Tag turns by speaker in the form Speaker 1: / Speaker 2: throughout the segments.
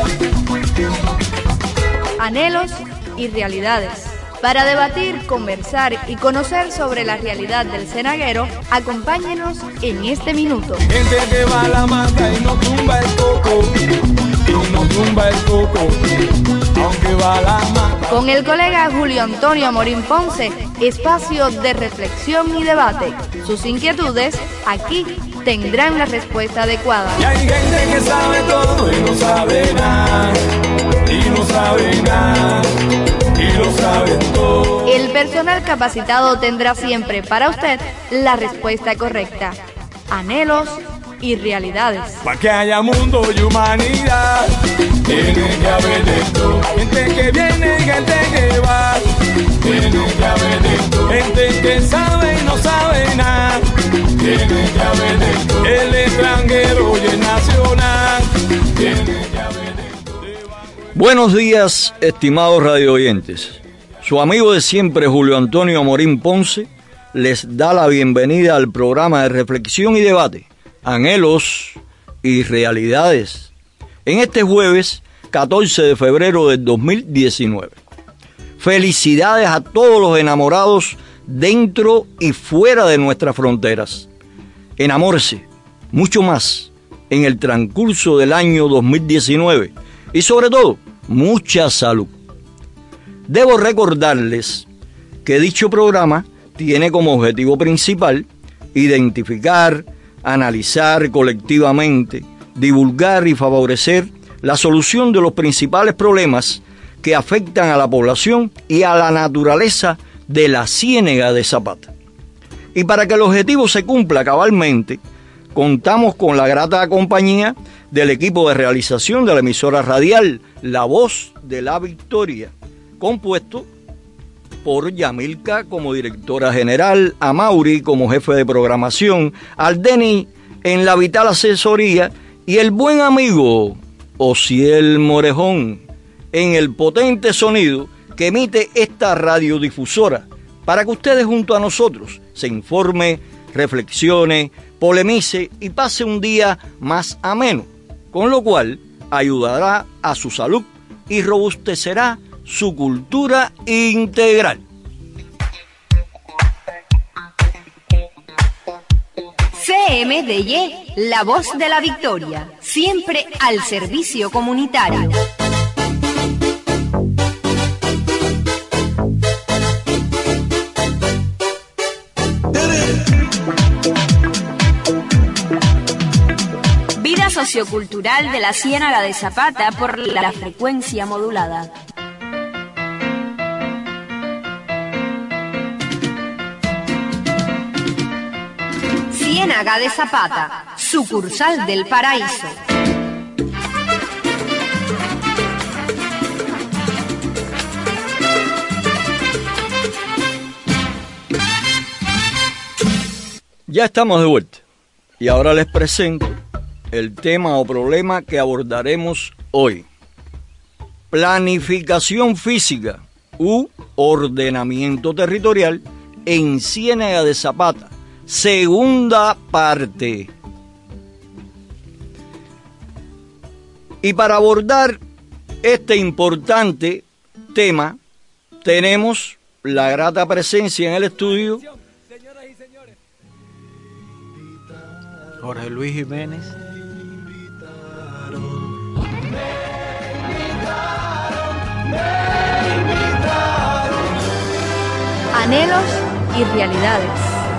Speaker 1: Anhelos y realidades. Para debatir, conversar y conocer sobre la realidad del cenaguero, acompáñenos en este minuto.
Speaker 2: Gente que va a la mata y no tumba el coco, y no tumba el coco, aunque va a la mata.
Speaker 1: Con el colega Julio Antonio Amorín Ponce, espacio de reflexión y debate. Sus inquietudes aquí tendrán la respuesta adecuada.
Speaker 2: Y hay gente que sabe todo y no sabe nada, y no sabe nada, y lo sabe todo.
Speaker 1: El personal capacitado tendrá siempre para usted la respuesta correcta. Anhelos y realidades.
Speaker 2: Para que haya mundo y humanidad, tiene que haber de todo. Gente que viene y gente que va, tiene que haber de todo. Gente que sabe y no sabe nada, tiene que haber de todo. El extranjero y el nacional, tiene que haber de todo.
Speaker 3: Buenos días, estimados radio oyentes. Su amigo de siempre, Julio Antonio Amorín Ponce, les da la bienvenida al programa de reflexión y debate, Anhelos y Realidades, en este jueves 14 de febrero del 2019. Felicidades a todos los enamorados dentro y fuera de nuestras fronteras. Enamórese mucho más en el transcurso del año 2019 y sobre todo, mucha salud. Debo recordarles que dicho programa tiene como objetivo principal identificar, analizar colectivamente, divulgar y favorecer la solución de los principales problemas que afectan a la población y a la naturaleza de la Ciénega de Zapata. Y para que el objetivo se cumpla cabalmente, contamos con la grata compañía del equipo de realización de la emisora radial La Voz de la Victoria, compuesto por Yamilka como directora general, a Mauri como jefe de programación, al Denny en la vital asesoría y el buen amigo Osiel Morejón en el potente sonido que emite esta radiodifusora para que ustedes junto a nosotros se informe, reflexione, polemice y pase un día más ameno, con lo cual ayudará a su salud y robustecerá su cultura integral.
Speaker 4: CMDY, la voz de la victoria, siempre al servicio comunitario. Vida sociocultural de la Ciénaga de Zapata por la frecuencia modulada. Ciénaga de Zapata, sucursal del Paraíso.
Speaker 3: Ya estamos de vuelta y ahora les presento el tema o problema que abordaremos hoy. Planificación física u ordenamiento territorial en Ciénaga de Zapata. Segunda parte. Y para abordar este importante tema, tenemos la grata presencia en el estudio
Speaker 5: Jorge Luis Jiménez.
Speaker 1: Anhelos y realidades.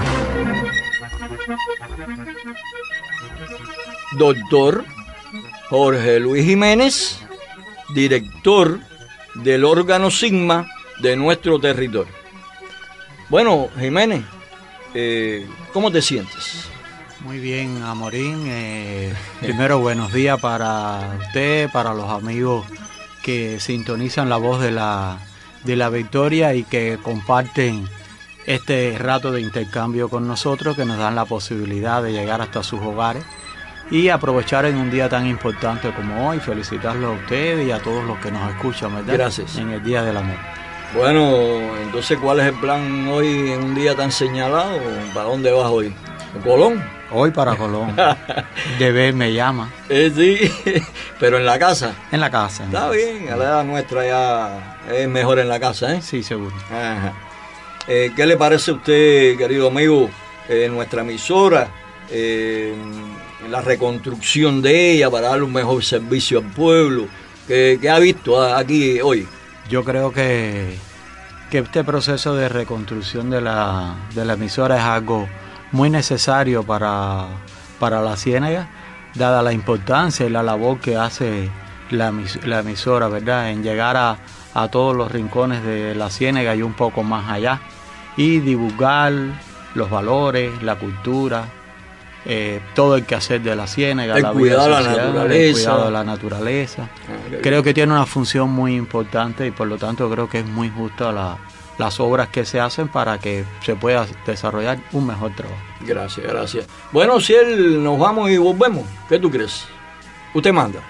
Speaker 3: Doctor Jorge Luis Jiménez, director del órgano Sigma de nuestro territorio. Bueno, Jiménez, ¿cómo te sientes?
Speaker 5: Muy bien, Amorín. Primero, buenos días para usted, para los amigos que sintonizan la voz de la victoria y que comparten este rato de intercambio con nosotros, que nos dan la posibilidad de llegar hasta sus hogares y aprovechar en un día tan importante como hoy, felicitarlos a ustedes y a todos los que nos escuchan, ¿verdad?
Speaker 3: Gracias.
Speaker 5: En el Día del Amor.
Speaker 3: Bueno, entonces, ¿cuál es el plan hoy en un día tan señalado? ¿Para dónde vas hoy? ¿A Colón?
Speaker 5: Hoy para Colón. Debe me llama.
Speaker 3: Sí, pero en la casa.
Speaker 5: En la casa.
Speaker 3: Está bien, a la edad nuestra ya es mejor en la casa, ¿eh?
Speaker 5: Sí, seguro.
Speaker 3: Ajá. ¿Qué le parece a usted, querido amigo, nuestra emisora, la reconstrucción de ella para darle un mejor servicio al pueblo? ¿Qué ha visto aquí hoy?
Speaker 5: Yo creo que este proceso de reconstrucción de la emisora es algo muy necesario para la Ciénaga, dada la importancia y la labor que hace la emisora, ¿verdad?, en llegar a todos los rincones de la Ciénaga y un poco más allá, y divulgar los valores, la cultura, todo el quehacer de la Ciénaga, la vida social, el cuidado de la naturaleza. Creo que tiene una función muy importante y por lo tanto creo que es muy justo las obras que se hacen para que se pueda desarrollar un mejor trabajo.
Speaker 3: Gracias. Bueno, si nos vamos y volvemos, ¿qué tú crees? Usted manda.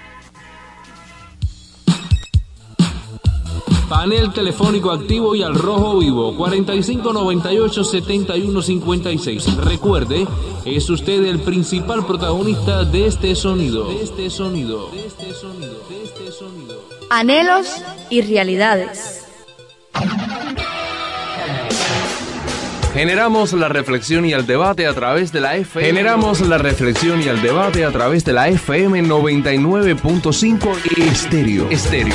Speaker 6: Panel telefónico activo y al rojo vivo, 4598-7156. Recuerde, es usted el principal protagonista de este sonido.
Speaker 1: Anhelos y realidades.
Speaker 6: Generamos la reflexión y el debate a través de la FM 99.5 Estéreo.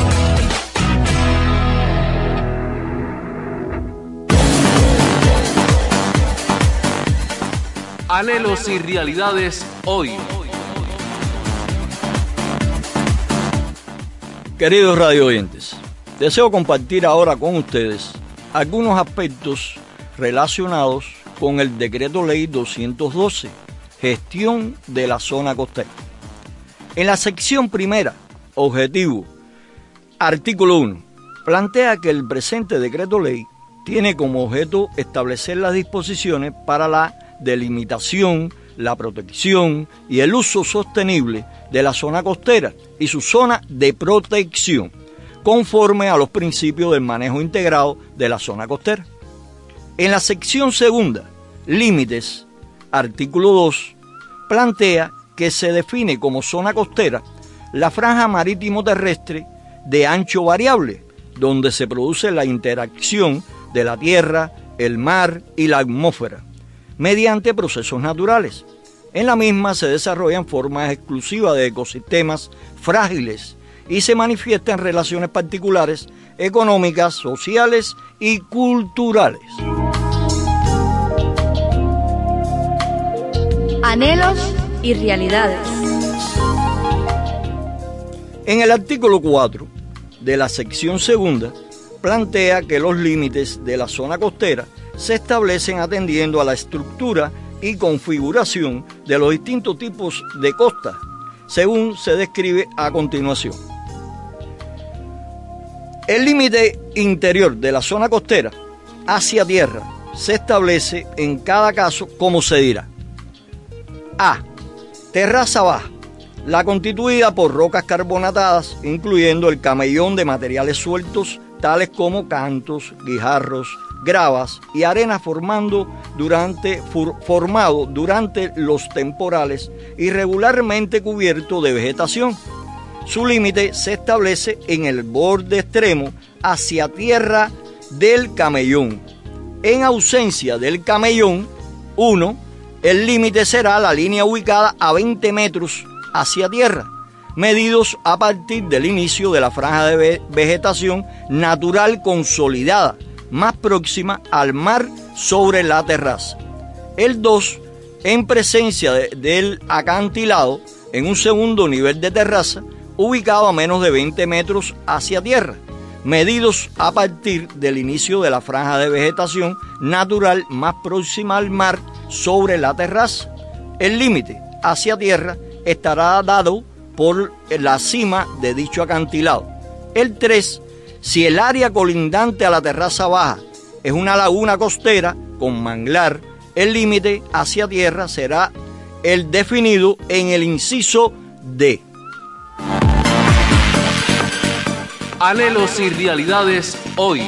Speaker 6: Anhelos y realidades hoy.
Speaker 3: Queridos radio oyentes, deseo compartir ahora con ustedes algunos aspectos relacionados con el Decreto Ley 212, Gestión de la Zona Costera. En la sección primera, Objetivo, artículo 1, plantea que el presente Decreto Ley tiene como objeto establecer las disposiciones para la delimitación, la protección y el uso sostenible de la zona costera y su zona de protección, conforme a los principios del manejo integrado de la zona costera. En la sección segunda, Límites, artículo 2, plantea que se define como zona costera la franja marítimo-terrestre de ancho variable, donde se produce la interacción de la tierra, el mar y la atmósfera, mediante procesos naturales. En la misma se desarrollan formas exclusivas de ecosistemas frágiles y se manifiestan relaciones particulares, económicas, sociales y culturales.
Speaker 1: Anhelos y realidades.
Speaker 3: En el artículo 4 de la sección segunda, plantea que los límites de la zona costera se establecen atendiendo a la estructura y configuración de los distintos tipos de costa, según se describe a continuación. El límite interior de la zona costera hacia tierra se establece en cada caso como se dirá. A. Terraza baja, la constituida por rocas carbonatadas, incluyendo el camellón de materiales sueltos, tales como cantos, guijarros, gravas y arena formado durante los temporales y regularmente cubierto de vegetación. Su límite se establece en el borde extremo hacia tierra del camellón. En ausencia del camellón, 1, el límite será la línea ubicada a 20 metros hacia tierra, medidos a partir del inicio de la franja de vegetación natural consolidada, más próxima al mar sobre la terraza. El 2, en presencia del acantilado, en un segundo nivel de terraza, ubicado a menos de 20 metros hacia tierra, medidos a partir del inicio de la franja de vegetación natural más próxima al mar sobre la terraza. El límite hacia tierra estará dado por la cima de dicho acantilado. El 3, si el área colindante a la terraza baja es una laguna costera con manglar, el límite hacia tierra será el definido en el inciso D.
Speaker 6: Anhelos y realidades hoy.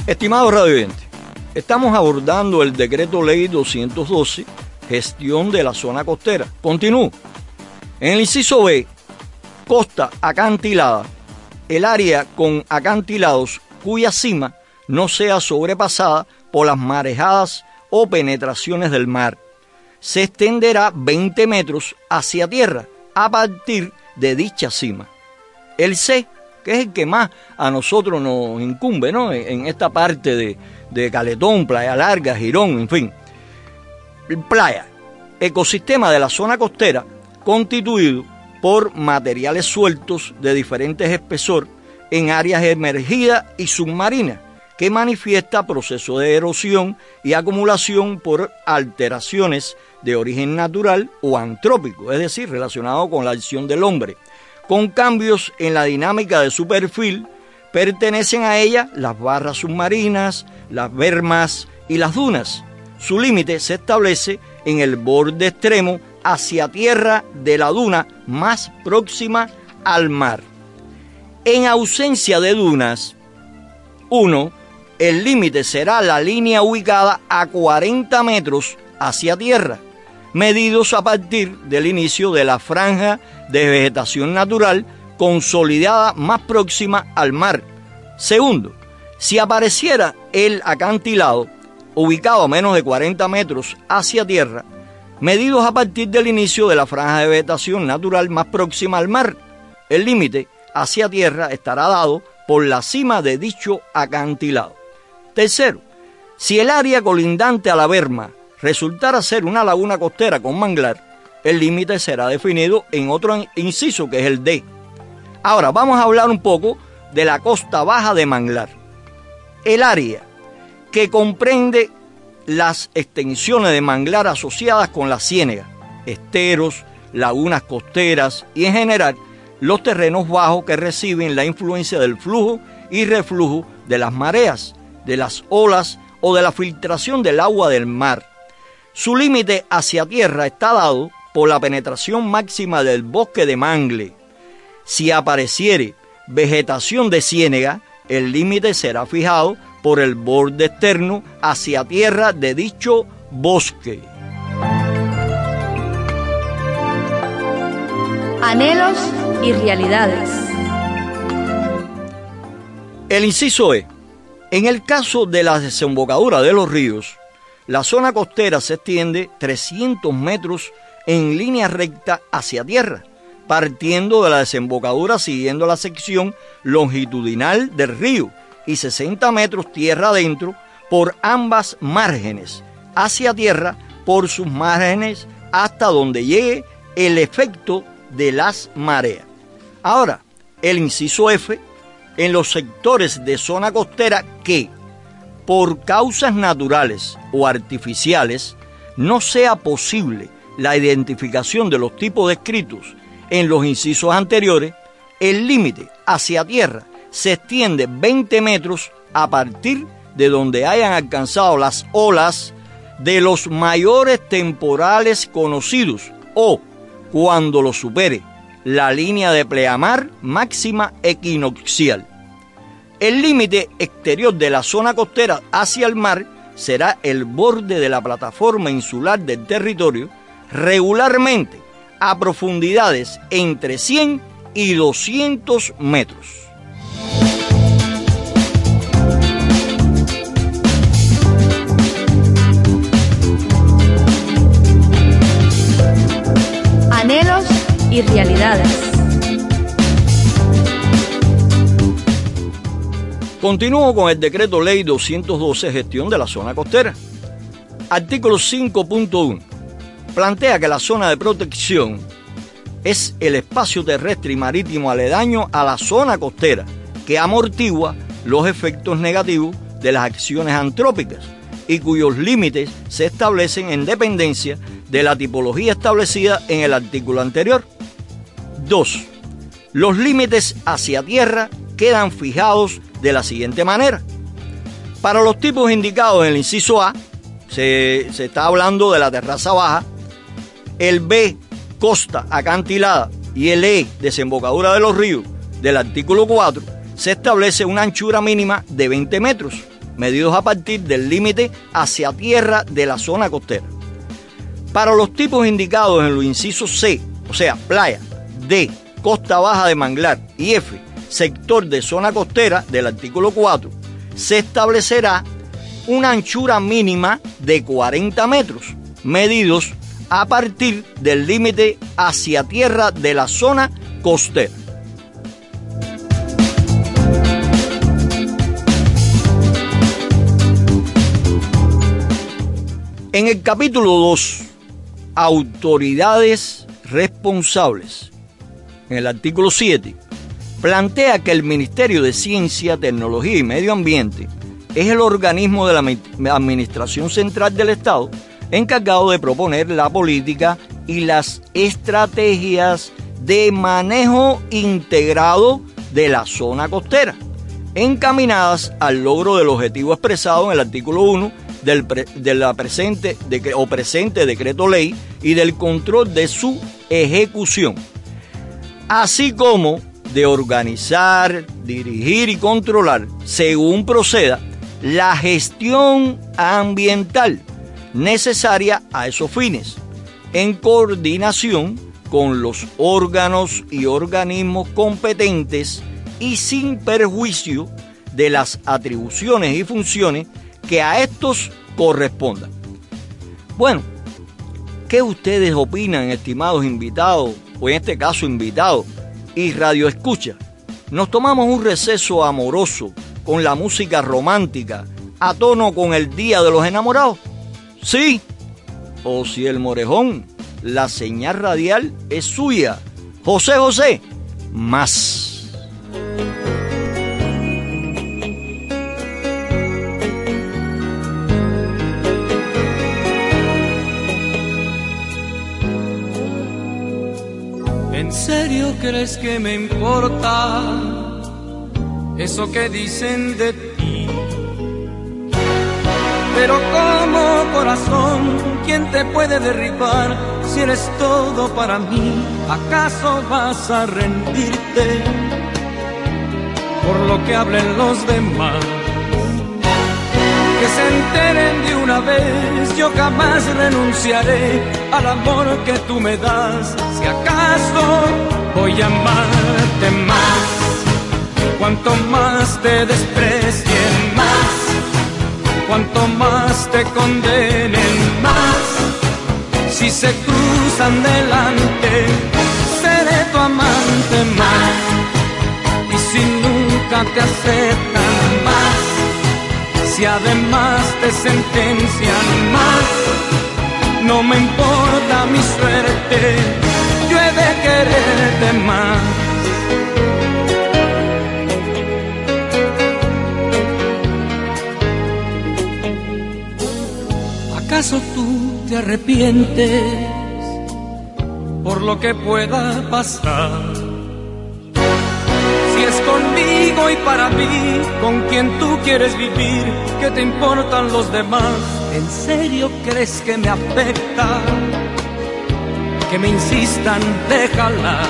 Speaker 3: Estimados radioyentes, estamos abordando el Decreto Ley 212, Gestión de la Zona Costera. Continúo. En el inciso B, costa acantilada, el área con acantilados cuya cima no sea sobrepasada por las marejadas o penetraciones del mar, se extenderá 20 metros hacia tierra a partir de dicha cima. El C, que es el que más a nosotros nos incumbe, ¿no? En esta parte de Caletón, Playa Larga, Girón, en fin. Playa, ecosistema de la zona costera constituido por materiales sueltos de diferentes espesor en áreas emergidas y submarinas, que manifiesta procesos de erosión y acumulación por alteraciones de origen natural o antrópico, es decir, relacionado con la acción del hombre, con cambios en la dinámica de su perfil. Pertenecen a ella las barras submarinas, las bermas y las dunas. Su límite se establece en el borde extremo hacia tierra de la duna más próxima al mar. En ausencia de dunas, 1. El límite será la línea ubicada a 40 metros hacia tierra, medidos a partir del inicio de la franja de vegetación natural consolidada más próxima al mar. Segundo, si apareciera el acantilado ubicado a menos de 40 metros hacia tierra, medidos a partir del inicio de la franja de vegetación natural más próxima al mar, el límite hacia tierra estará dado por la cima de dicho acantilado. Tercero, si el área colindante a la berma resultara ser una laguna costera con manglar, el límite será definido en otro inciso, que es el D. Ahora vamos a hablar un poco de la costa baja de manglar. El área que comprende las extensiones de manglar asociadas con la ciénaga, esteros, lagunas costeras y en general los terrenos bajos que reciben la influencia del flujo y reflujo de las mareas, de las olas o de la filtración del agua del mar. Su límite hacia tierra está dado por la penetración máxima del bosque de mangle. Si apareciere vegetación de ciénaga, el límite será fijado por el borde externo hacia tierra de dicho bosque.
Speaker 1: Anhelos y realidades.
Speaker 3: El inciso E. En el caso de la desembocadura de los ríos, la zona costera se extiende 300 metros en línea recta hacia tierra, partiendo de la desembocadura siguiendo la sección longitudinal del río y 60 metros tierra adentro por ambas márgenes, hacia tierra por sus márgenes hasta donde llegue el efecto de las mareas. Ahora, el inciso F, en los sectores de zona costera que, por causas naturales o artificiales, no sea posible la identificación de los tipos descritos en los incisos anteriores, el límite hacia tierra se extiende 20 metros a partir de donde hayan alcanzado las olas de los mayores temporales conocidos o cuando lo supere la línea de pleamar máxima equinoccial. El límite exterior de la zona costera hacia el mar será el borde de la plataforma insular del territorio, regularmente a profundidades entre 100 y 200 metros.
Speaker 1: Anhelos y realidades.
Speaker 3: Continúo con el Decreto Ley 212, Gestión de la Zona Costera. Artículo 5.1. Plantea que la zona de protección es el espacio terrestre y marítimo aledaño a la zona costera, que amortigua los efectos negativos de las acciones antrópicas y cuyos límites se establecen en dependencia de la tipología establecida en el artículo anterior. 2. Los límites hacia tierra quedan fijados de la siguiente manera. Para los tipos indicados en el inciso A, se está hablando de la terraza baja, el B, costa acantilada, y el E, desembocadura de los ríos, del artículo 4, se establece una anchura mínima de 20 metros. medidos a partir del límite hacia tierra de la zona costera. Para los tipos indicados en los incisos C, o sea, playa, D, costa baja de manglar, y F, sector de zona costera del artículo 4, se establecerá una anchura mínima de 40 metros, medidos a partir del límite hacia tierra de la zona costera. En el capítulo 2, autoridades responsables, en el artículo 7, plantea que el Ministerio de Ciencia, Tecnología y Medio Ambiente es el organismo de la Administración Central del Estado encargado de proponer la política y las estrategias de manejo integrado de la zona costera, encaminadas al logro del objetivo expresado en el artículo 1 de la presente decreto ley y del control de su ejecución, así como de organizar, dirigir y controlar, según proceda, la gestión ambiental necesaria a esos fines, en coordinación con los órganos y organismos competentes y sin perjuicio de las atribuciones y funciones que a estos correspondan. Bueno, ¿qué ustedes opinan, estimados invitados, o en este caso invitados y radio escucha? Nos tomamos un receso amoroso con la música romántica a tono con el Día de los Enamorados. ¿Sí? O si el morejón, la señal radial es suya. José José, más.
Speaker 2: ¿En serio crees que me importa eso que dicen de ti? Pero como corazón, ¿quién te puede derribar si eres todo para mí? ¿Acaso vas a rendirte por lo que hablen los demás? Que se enteren de una vez, yo jamás renunciaré al amor que tú me das. Si acaso voy a amarte más, cuanto más te desprecien más, cuanto más te condenen más. Si se cruzan delante, seré tu amante más. Y si nunca te aceptan más, si además te sentencian más, no me importa mi suerte, yo he de quererte más. ¿Acaso tú te arrepientes por lo que pueda pasar? Si es conmigo y para mí, con quien tú quieres vivir, ¿qué te importan los demás? ¿En serio crees que me afecta que me insistan, déjala?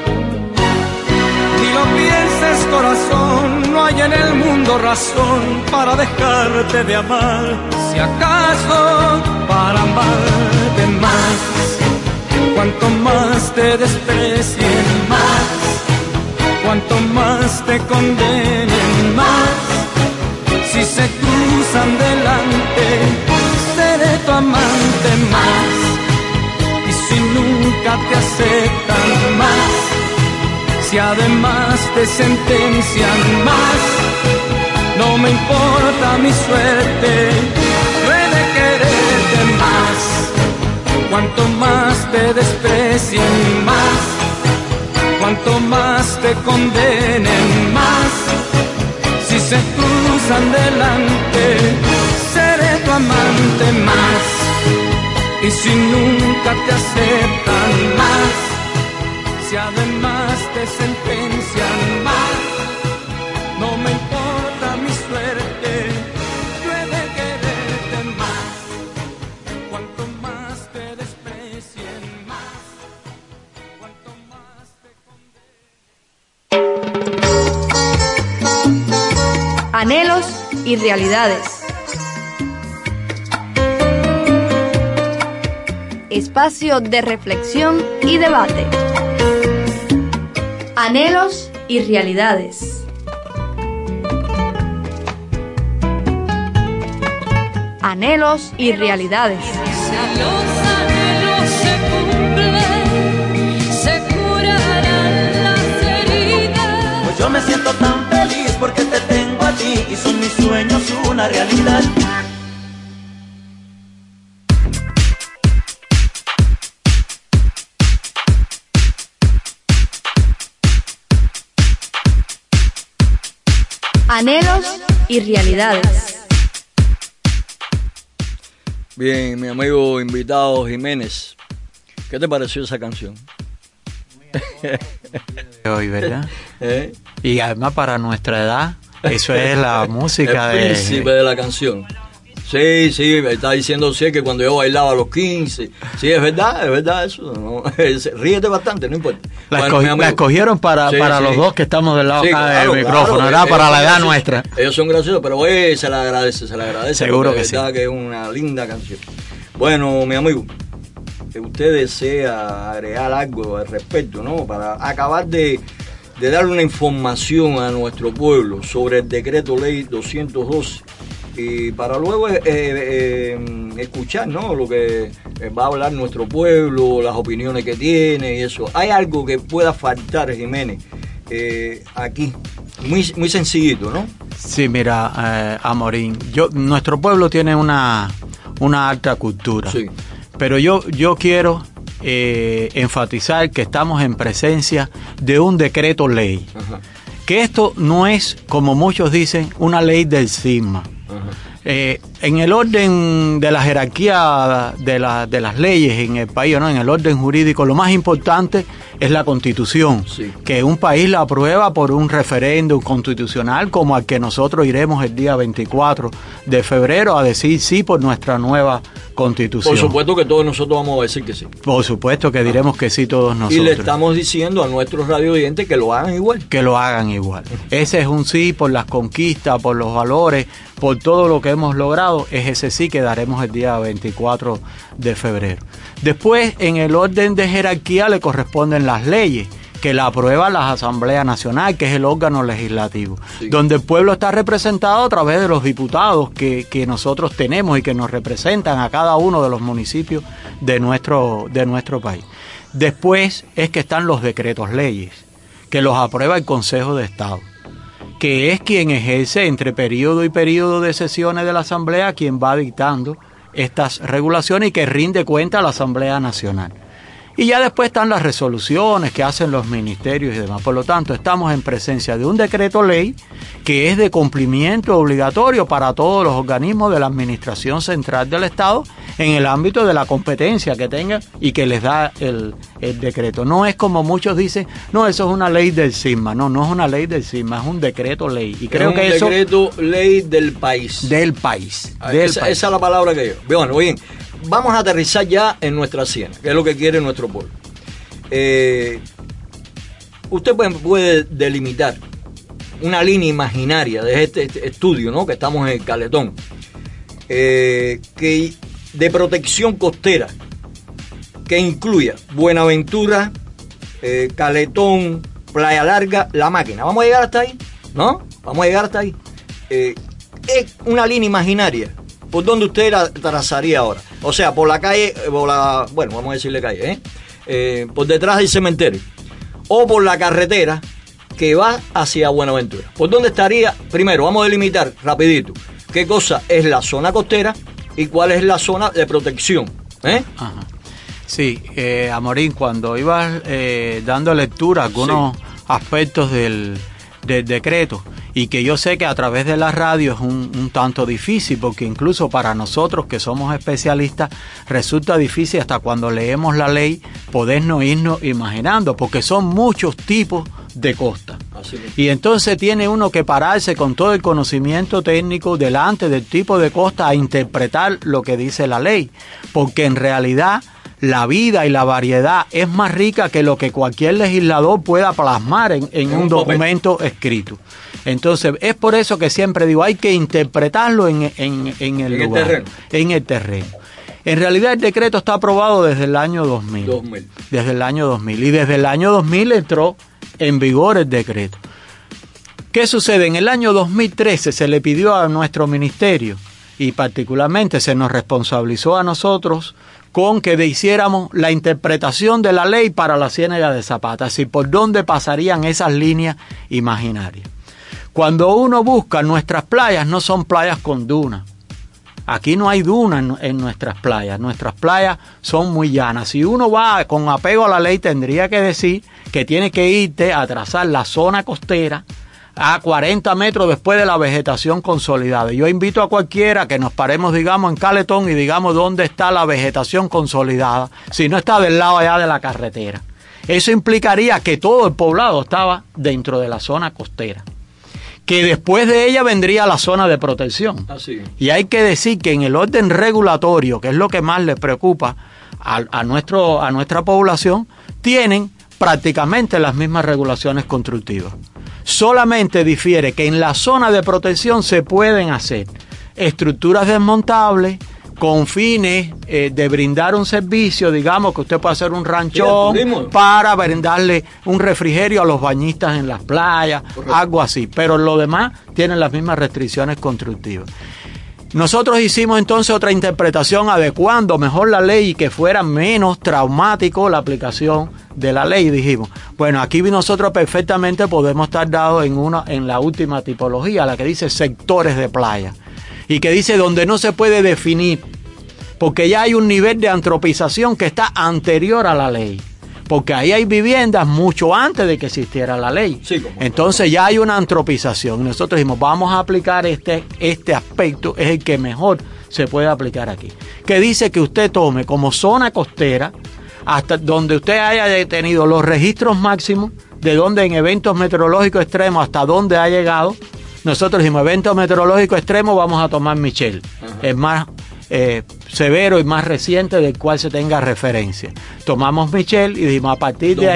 Speaker 2: Ni lo pienses, corazón, no hay en el mundo razón para dejarte de amar. Si acaso para amarte más, cuanto más te desprecien más, cuanto más te condenen más. Si se cruzan delante, seré tu amante más. Y si nunca te aceptan más, si además te sentencian más, no me importa mi suerte, yo he de quererte más. Cuanto más te desprecien más, cuanto más te condenen más. Si se cruzan delante, seré tu amante más. Y si nunca te aceptan más, si además te sentencian más, no me importa mi suerte, yo he de quererte más. Cuanto más te desprecien más, cuanto más te condenen.
Speaker 1: Anhelos y realidades. Espacio de reflexión y debate. Anhelos y realidades. Anhelos y realidades.
Speaker 7: Yo me siento tan feliz porque te tengo a ti y son mis sueños una realidad.
Speaker 1: Anhelos y realidades.
Speaker 3: Bien, mi amigo invitado Jiménez, ¿qué te pareció esa canción?
Speaker 5: Hoy, ¿verdad? Y además para nuestra edad, eso es la música
Speaker 3: el príncipe de la canción. Sí, está diciendo sí, que cuando yo bailaba a los 15. Sí, es verdad eso. ¿No? Ríete bastante, no importa.
Speaker 5: La escogieron para los dos que estamos del lado acá del micrófono, ¿verdad? Para la edad nuestra.
Speaker 3: Ellos son graciosos, pero se le agradece.
Speaker 5: Seguro que sí.
Speaker 3: Es verdad que es una linda canción. Bueno, mi amigo, usted desea agregar algo al respecto, ¿no? Para acabar de darle una información a nuestro pueblo sobre el decreto ley 212 y para luego escuchar, ¿no? Lo que va a hablar nuestro pueblo, las opiniones que tiene y eso. ¿Hay algo que pueda faltar, Jiménez, aquí? Muy sencillito, ¿no?
Speaker 5: Sí, mira, Amorín, nuestro pueblo tiene una alta cultura.
Speaker 3: Sí.
Speaker 5: Pero yo quiero enfatizar que estamos en presencia de un decreto ley.
Speaker 3: Ajá.
Speaker 5: Que esto no es, como muchos dicen, una ley del cisma. En el orden de la jerarquía de las leyes en el país, ¿no? En el orden jurídico, lo más importante es la Constitución,
Speaker 3: sí.
Speaker 5: Que un país la aprueba por un referéndum constitucional como al que nosotros iremos el día 24 de febrero a decir sí por nuestra nueva Constitución.
Speaker 3: Por supuesto que todos nosotros vamos a decir que sí.
Speaker 5: Por supuesto que diremos que sí todos nosotros.
Speaker 3: Y le estamos diciendo a nuestros radio oyentes que lo hagan igual.
Speaker 5: Que lo hagan igual. Ese es un sí por las conquistas, por los valores, por todo lo que hemos logrado. Es ese sí que daremos el día 24 de febrero. Después, en el orden de jerarquía le corresponden las leyes, que la aprueba la Asamblea Nacional, que es el órgano legislativo, sí. Donde el pueblo está representado a través de los diputados que nosotros tenemos y que nos representan a cada uno de los municipios de nuestro país. Después es que están los decretos leyes, que los aprueba el Consejo de Estado, que es quien ejerce entre periodo y periodo de sesiones de la Asamblea, quien va dictando estas regulaciones y que rinde cuenta a la Asamblea Nacional. Y ya después están las resoluciones que hacen los ministerios y demás. Por lo tanto, estamos en presencia de un decreto ley que es de cumplimiento obligatorio para todos los organismos de la Administración Central del Estado en el ámbito de la competencia que tengan y que les da el decreto. No es como muchos dicen, no, eso es una ley del cisma. No es una ley del cisma, es un decreto ley. Y creo que eso...
Speaker 3: un decreto ley del país.
Speaker 5: Del país.
Speaker 3: Esa es la palabra que yo... Bueno, bien. Vamos a aterrizar ya en nuestra hacienda, que es lo que quiere nuestro pueblo. Usted puede delimitar una línea imaginaria de este estudio, ¿no? Que estamos en el Caletón, que de protección costera, que incluya Buenaventura, Caletón, Playa Larga, La Máquina. ¿Vamos a llegar hasta ahí? ¿No? Vamos a llegar hasta ahí. Es una línea imaginaria. ¿Por dónde usted la trazaría ahora? O sea, por la calle, bueno, vamos a decirle calle, por detrás del cementerio. O por la carretera que va hacia Buenaventura. ¿Por dónde estaría? Primero, vamos a delimitar rapidito qué cosa es la zona costera y cuál es la zona de protección.
Speaker 5: Ajá. Sí, Amorín, cuando ibas dando lectura a algunos aspectos del decreto, y que yo sé que a través de la radio es un tanto difícil, porque incluso para nosotros que somos especialistas resulta difícil hasta cuando leemos la ley podernos irnos imaginando, porque son muchos tipos de costa. Y entonces tiene uno que pararse con todo el conocimiento técnico delante del tipo de costa a interpretar lo que dice la ley, porque en realidad la vida y la variedad es más rica que lo que cualquier legislador pueda plasmar en un documento escrito. Entonces, es por eso que siempre digo, hay que interpretarlo en el lugar, en el terreno. En realidad el decreto está aprobado desde el año 2000. Desde el año 2000. Y desde el año 2000 entró en vigor el decreto. ¿Qué sucede? En el año 2013 se le pidió a nuestro ministerio, y particularmente se nos responsabilizó a nosotros, con que hiciéramos la interpretación de la ley para la Ciénaga de Zapata, así por dónde pasarían esas líneas imaginarias. Cuando uno busca, nuestras playas no son playas con dunas. Aquí no hay dunas en nuestras playas son muy llanas. Si uno va con apego a la ley, tendría que decir que tiene que irte a trazar la zona costera a 40 metros después de la vegetación consolidada. Yo invito a cualquiera que nos paremos, digamos, en Caletón y digamos dónde está la vegetación consolidada, si no está del lado allá de la carretera. Eso implicaría que todo el poblado estaba dentro de la zona costera, que después de ella vendría la zona de protección.
Speaker 3: Así.
Speaker 5: Y hay que decir que en el orden regulatorio, que es lo que más les preocupa a nuestra población, tienen prácticamente las mismas regulaciones constructivas. Solamente difiere que en la zona de protección se pueden hacer estructuras desmontables con fines de brindar un servicio, digamos que usted puede hacer un ranchón para brindarle un refrigerio a los bañistas en las playas, correcto, algo así, pero lo demás tienen las mismas restricciones constructivas. Nosotros hicimos entonces otra interpretación adecuando mejor la ley y que fuera menos traumático la aplicación de la ley. Dijimos, bueno, aquí nosotros perfectamente podemos estar dados en la última tipología, la que dice sectores de playa, y que dice donde no se puede definir, porque ya hay un nivel de antropización que está anterior a la ley, porque ahí hay viviendas mucho antes de que existiera la ley. Sí, entonces ya hay una antropización. Nosotros dijimos, vamos a aplicar este aspecto, es el que mejor se puede aplicar aquí. Que dice que usted tome como zona costera, hasta donde usted haya tenido los registros máximos, de donde en eventos meteorológicos extremos hasta donde ha llegado. Nosotros dijimos, eventos meteorológicos extremos, vamos a tomar Michelle. Es más severo y más reciente del cual se tenga referencia. Tomamos Michelle y dijimos, a partir de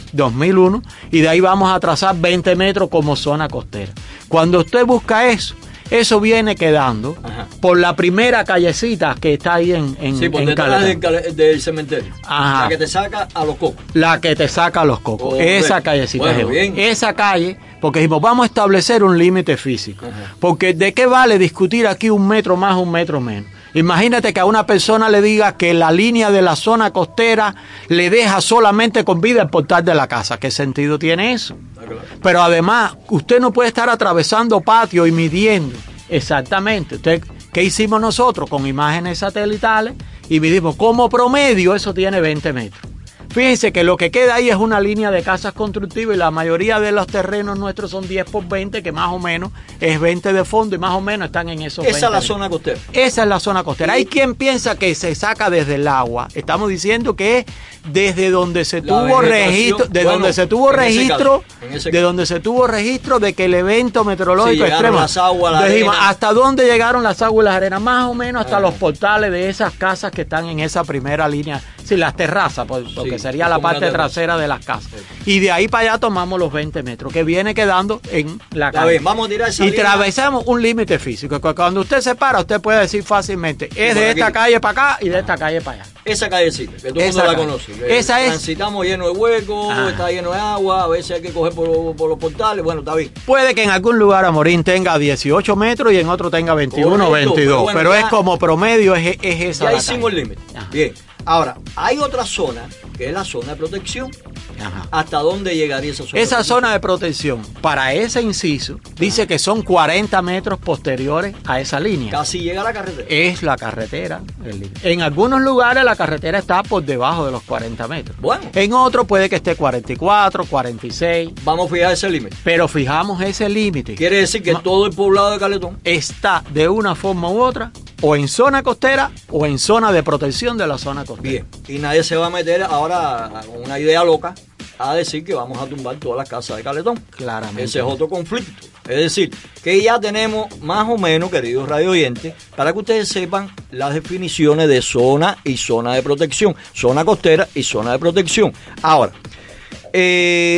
Speaker 5: 2001, y de ahí vamos a trazar 20 metros como zona costera. Cuando usted busca eso viene quedando por la primera callecita que está ahí en
Speaker 3: por detrás del cementerio. Ajá. La que te saca a Los Cocos.
Speaker 5: La que te saca a Los Cocos. Esa callecita. Bueno, esa calle, porque dijimos, vamos a establecer un límite físico. Ajá. Porque ¿de qué vale discutir aquí 1 metro más, 1 metro menos? Imagínate que a una persona le diga que la línea de la zona costera le deja solamente con vida el portal de la casa. ¿Qué sentido tiene eso? Claro. Pero además, usted no puede estar atravesando patio y midiendo. Exactamente. ¿Qué hicimos nosotros? Con imágenes satelitales y midimos como promedio, eso tiene 20 metros. Fíjense que lo que queda ahí es una línea de casas constructivas y la mayoría de los terrenos nuestros son 10 por 20, que más o menos es 20 de fondo y más o menos están en esos 20.
Speaker 3: Esa es la zona costera.
Speaker 5: Esa es la zona costera. Hay quien piensa que se saca desde el agua. Estamos diciendo que es desde donde se tuvo registro, de donde se tuvo registro de que el evento meteorológico extremo. Dijimos, ¿hasta dónde llegaron las aguas y las arenas? Más o menos hasta los portales de esas casas que están en esa primera línea. Sí, las terrazas, porque sería la parte trasera de las casas. Y de ahí para allá tomamos los 20 metros, que viene quedando en la calle.
Speaker 3: Vamos a tirar esa
Speaker 5: y atravesamos un límite físico. Cuando usted se para, usted puede decir fácilmente, es de esta calle para acá y de esta calle para allá.
Speaker 3: Esa callecita, que todo el mundo la conoce.
Speaker 5: Esa es.
Speaker 3: Transitamos lleno de huecos, está lleno de agua, a veces hay que coger por los portales, bueno, está bien.
Speaker 5: Puede que en algún lugar Amorín tenga 18 metros y en otro tenga 21 o 22, pero es como promedio, es esa.
Speaker 3: Ya hicimos el límite. Bien. Ahora, hay otra zona, que es la zona de protección. ¿Hasta dónde llegaría esa zona?
Speaker 5: Esa zona de protección, para ese inciso, dice que son 40 metros posteriores a esa línea.
Speaker 3: Casi llega a la carretera.
Speaker 5: Es la carretera. En algunos lugares la carretera está por debajo de los 40 metros. Bueno. En otros puede que esté 44, 46.
Speaker 3: Vamos a fijar ese límite.
Speaker 5: Pero fijamos ese límite.
Speaker 3: Quiere decir que todo el poblado de Caletón
Speaker 5: está de una forma u otra o en zona costera o en zona de protección de la zona costera.
Speaker 3: Bien, y nadie se va a meter ahora con una idea loca a decir que vamos a tumbar todas las casas de Caletón.
Speaker 5: Claramente.
Speaker 3: Ese es otro conflicto. Es decir, que ya tenemos más o menos, queridos radio oyentes, para que ustedes sepan las definiciones de zona y zona de protección, zona costera y zona de protección. Ahora,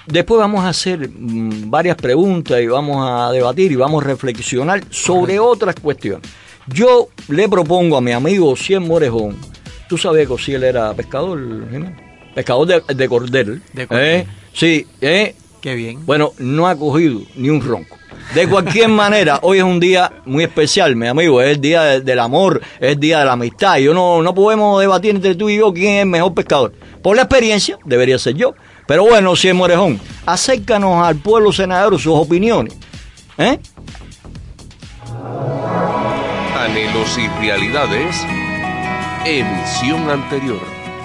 Speaker 3: Después vamos a hacer varias preguntas y vamos a debatir y vamos a reflexionar sobre otras cuestiones. Yo le propongo a mi amigo Osiel Morejón, tú sabías que Osiel era pescador, Jiménez? Pescador de cordel.
Speaker 5: De cordel.
Speaker 3: Sí,
Speaker 5: Qué bien.
Speaker 3: Bueno, no ha cogido ni un ronco. De cualquier manera, hoy es un día muy especial, mi amigo, es el día del amor, es el día de la amistad. Yo no podemos debatir entre tú y yo quién es el mejor pescador. Por la experiencia, debería ser yo. Pero bueno, Osiel Morejón, acércanos al pueblo senadero sus opiniones.
Speaker 8: Anhelos y realidades, emisión anterior.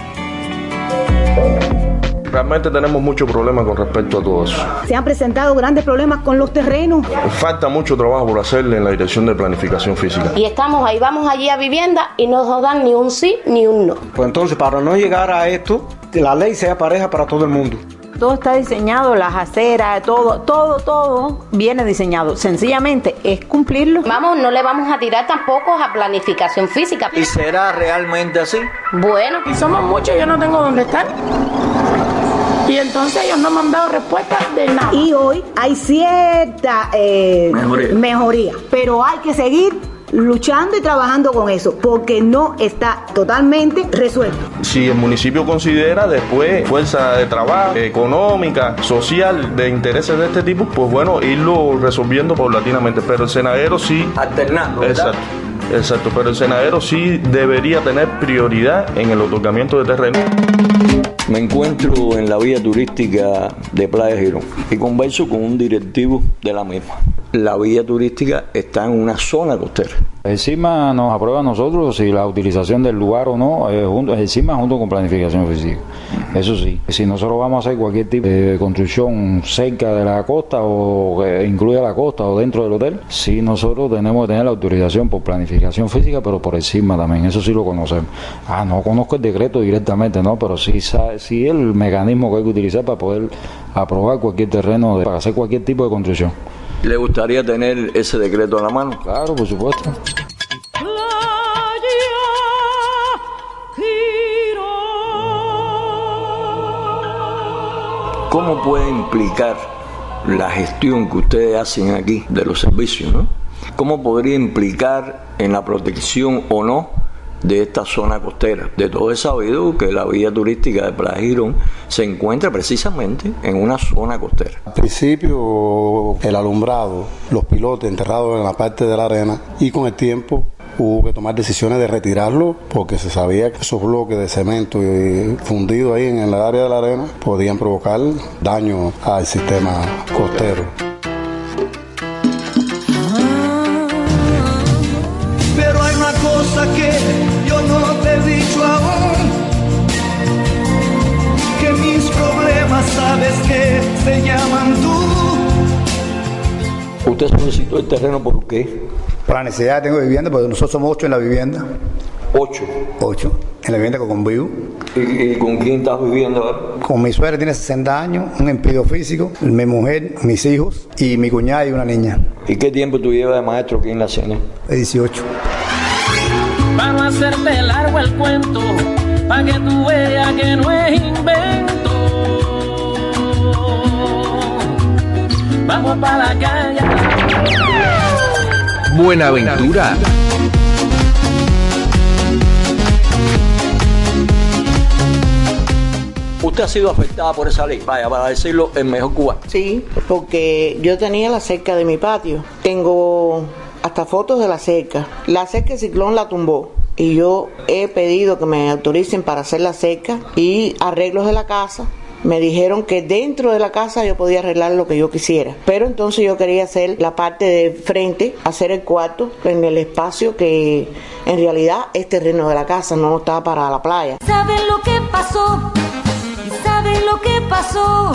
Speaker 9: Realmente tenemos muchos problemas con respecto a todo eso.
Speaker 10: Se han presentado grandes problemas con los terrenos.
Speaker 9: Falta mucho trabajo por hacerle en la dirección de planificación física.
Speaker 11: Y estamos ahí, vamos allí a vivienda y no nos dan ni un sí ni un no.
Speaker 12: Pues entonces, para no llegar a esto, que la ley sea pareja para todo el mundo.
Speaker 13: Todo está diseñado, las aceras, todo viene diseñado. Sencillamente es cumplirlo.
Speaker 11: Vamos, no le vamos a tirar tampoco a planificación física.
Speaker 3: ¿Y será realmente así?
Speaker 11: Bueno.
Speaker 14: Y somos muchos, yo no tengo dónde estar. Y entonces ellos no me han dado respuesta de nada.
Speaker 10: Y hoy hay cierta mejoría, pero hay que seguir luchando y trabajando con eso, porque no está totalmente resuelto.
Speaker 9: Si el municipio considera después fuerza de trabajo, económica, social, de intereses de este tipo, pues bueno, irlo resolviendo paulatinamente, pero el senadero sí...
Speaker 3: Alternando, ¿verdad?
Speaker 9: Exacto, pero el senadero sí debería tener prioridad en el otorgamiento de terreno.
Speaker 3: Me encuentro en la vía turística de Playa Girón y converso con un directivo de la misma. La vía turística está en una zona costera.
Speaker 15: Encima nos aprueba a nosotros si la utilización del lugar o no, encima junto con planificación física. Eso sí, si nosotros vamos a hacer cualquier tipo de construcción cerca de la costa o que incluya la costa o dentro del hotel, sí nosotros tenemos que tener la autorización por planificación física, pero por encima también, eso sí lo conocemos. No conozco el decreto directamente, no, pero sí el mecanismo que hay que utilizar para poder aprobar cualquier terreno, para hacer cualquier tipo de construcción.
Speaker 3: ¿Le gustaría tener ese decreto a la mano?
Speaker 15: Claro, por supuesto.
Speaker 3: ¿Cómo puede implicar la gestión que ustedes hacen aquí de los servicios, ¿no? ¿Cómo podría implicar en la protección o no de esta zona costera? De todo es sabido que la vía turística de Playa Girón se encuentra precisamente en una zona costera.
Speaker 16: Al principio el alumbrado, los pilotes enterrados en la parte de la arena, y con el tiempo hubo que tomar decisiones de retirarlo porque se sabía que esos bloques de cemento fundidos ahí en el área de la arena podían provocar daño al sistema costero.
Speaker 7: Pero hay una cosa que yo no te he dicho aún, que mis problemas sabes que se llaman tú.
Speaker 3: ¿Usted solicitó el terreno por qué?
Speaker 12: Por la necesidad que tengo de vivienda, porque nosotros somos 8 en la vivienda.
Speaker 3: 8
Speaker 12: en la vivienda que convivo.
Speaker 3: ¿Y con quién estás viviendo ahora?
Speaker 12: Con mi suegra, tiene 60 años, un impedido físico, mi mujer, mis hijos y mi cuñada y una niña.
Speaker 3: ¿Y qué tiempo tú llevas de maestro aquí en la Cena?
Speaker 12: 18.
Speaker 17: Para no hacerte largo el cuento, para que tú veas que no es invento. Vamos para la calle.
Speaker 8: Buenaventura.
Speaker 3: ¿Usted ha sido afectada por esa ley? Vaya, para decirlo en mejor cubano.
Speaker 13: Sí, porque yo tenía la cerca de mi patio. Tengo hasta fotos de la cerca. La cerca el ciclón la tumbó. Y yo he pedido que me autoricen para hacer la cerca y arreglos de la casa. Me dijeron que dentro de la casa yo podía arreglar lo que yo quisiera. Pero entonces yo quería hacer la parte de frente, hacer el cuarto en el espacio que en realidad es terreno de la casa, no está para la playa.
Speaker 18: ¿Saben lo que pasó? ¿Saben lo que pasó?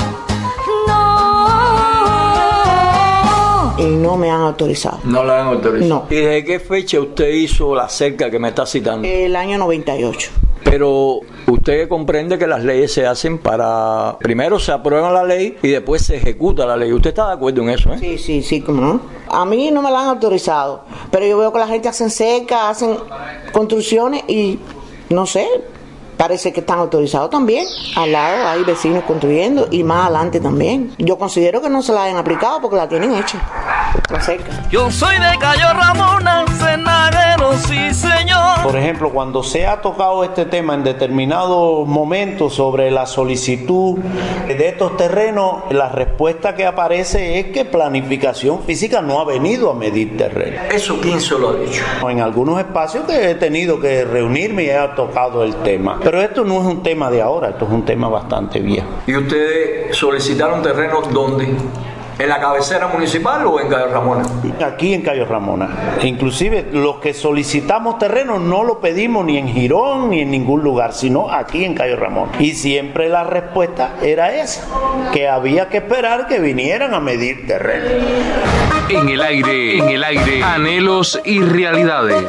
Speaker 18: No.
Speaker 13: Y no me han autorizado.
Speaker 3: ¿No la han autorizado?
Speaker 13: No.
Speaker 3: ¿Y desde qué fecha usted hizo la cerca que me está citando?
Speaker 13: El año 98.
Speaker 3: Pero usted comprende que las leyes se hacen para... Primero se aprueba la ley y después se ejecuta la ley. ¿Usted está de acuerdo en eso, eh?
Speaker 13: Sí, como no. A mí no me la han autorizado, pero yo veo que la gente hacen cerca, hacen construcciones y no sé, parece que están autorizados también. Al lado hay vecinos construyendo y más adelante también. Yo considero que no se la hayan aplicado porque la tienen hecha, la cerca.
Speaker 7: Yo soy de Cayo Ramona, cenaguero, sí señor.
Speaker 19: Por ejemplo, cuando se ha tocado este tema en determinados momentos sobre la solicitud de estos terrenos, la respuesta que aparece es que Planificación Física no ha venido a medir terreno.
Speaker 3: ¿Eso quién se lo ha dicho?
Speaker 19: En algunos espacios que he tenido que reunirme y he tocado el tema. Pero esto no es un tema de ahora, esto es un tema bastante viejo.
Speaker 3: ¿Y ustedes solicitaron terrenos dónde? ¿En la cabecera municipal o en Cayo Ramona?
Speaker 19: Aquí en Cayo Ramona. Inclusive los que solicitamos terrenos no lo pedimos ni en Girón ni en ningún lugar, sino aquí en Cayo Ramona. Y siempre la respuesta era esa, que había que esperar que vinieran a medir terreno.
Speaker 6: En el aire, anhelos y realidades.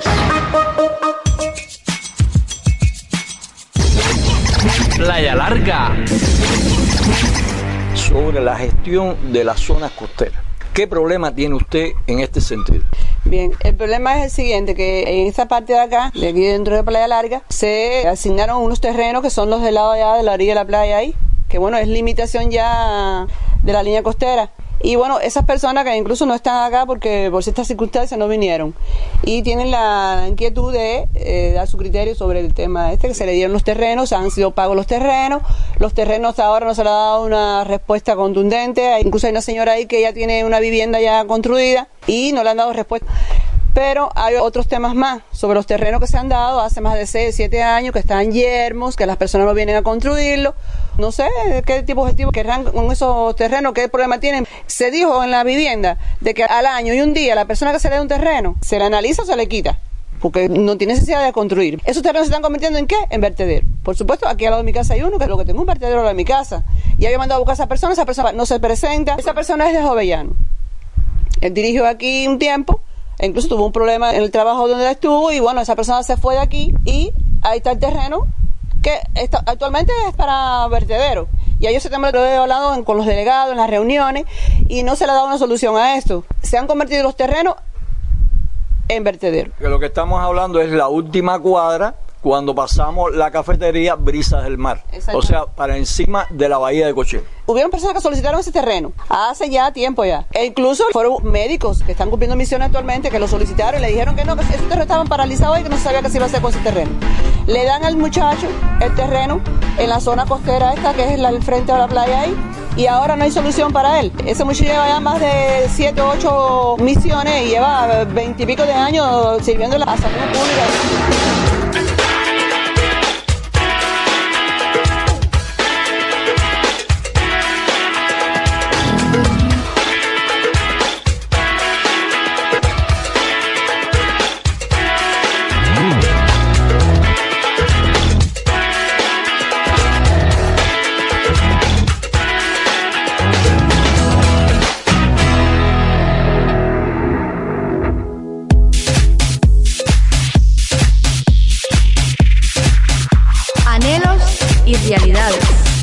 Speaker 6: Playa Larga.
Speaker 3: Sobre la gestión de las zonas costeras. ¿Qué problema tiene usted en este sentido?
Speaker 20: Bien, el problema es el siguiente, que en esta parte de acá, de aquí dentro de Playa Larga, se asignaron unos terrenos que son los del lado allá de la orilla de la playa ahí, que bueno, es limitación ya de la línea costera. Y bueno, esas personas que incluso no están acá porque por ciertas circunstancias no vinieron y tienen la inquietud de dar su criterio sobre el tema que se le dieron los terrenos, han sido pagos los terrenos hasta ahora no se le ha dado una respuesta contundente. Incluso hay una señora ahí que ya tiene una vivienda ya construida y no le han dado respuesta. Pero hay otros temas más sobre los terrenos que se han dado hace más de 6, 7 años, que están yermos, que las personas no vienen a construirlo. No sé qué tipo de objetivo querrán con esos terrenos, qué problema tienen. Se dijo en la vivienda de que al año y un día la persona que se le da un terreno, se le analiza o se le quita, porque no tiene necesidad de construir. Esos terrenos se están convirtiendo ¿en qué? En vertedero. Por supuesto, aquí al lado de mi casa hay uno, que es lo que tengo un vertedero al lado de mi casa. Y había mandado a buscar a esa persona no se presenta. Esa persona es de Jovellano. Él dirigió aquí un tiempo. Incluso tuvo un problema en el trabajo donde estuvo y bueno, esa persona se fue de aquí y ahí está el terreno que actualmente es para vertedero. Y a ellos lo he hablado con los delegados en las reuniones y no se le ha dado una solución a esto. Se han convertido los terrenos en vertedero.
Speaker 3: Que lo que estamos hablando es la última cuadra cuando pasamos la cafetería Brisas del Mar, o sea, para encima de la bahía de Cochero.
Speaker 20: Hubieron personas que solicitaron ese terreno hace ya tiempo ya, e incluso fueron médicos que están cumpliendo misiones actualmente que lo solicitaron y le dijeron que no, que esos terrenos estaban paralizados y que no sabía qué se iba a hacer con ese terreno. Le dan al muchacho el terreno en la zona costera esta, que es el frente a la playa ahí, y ahora no hay solución para él. Ese muchacho lleva ya más de 7 o 8 misiones y lleva 20 y pico de años sirviendo a la salud pública.
Speaker 1: Realidades.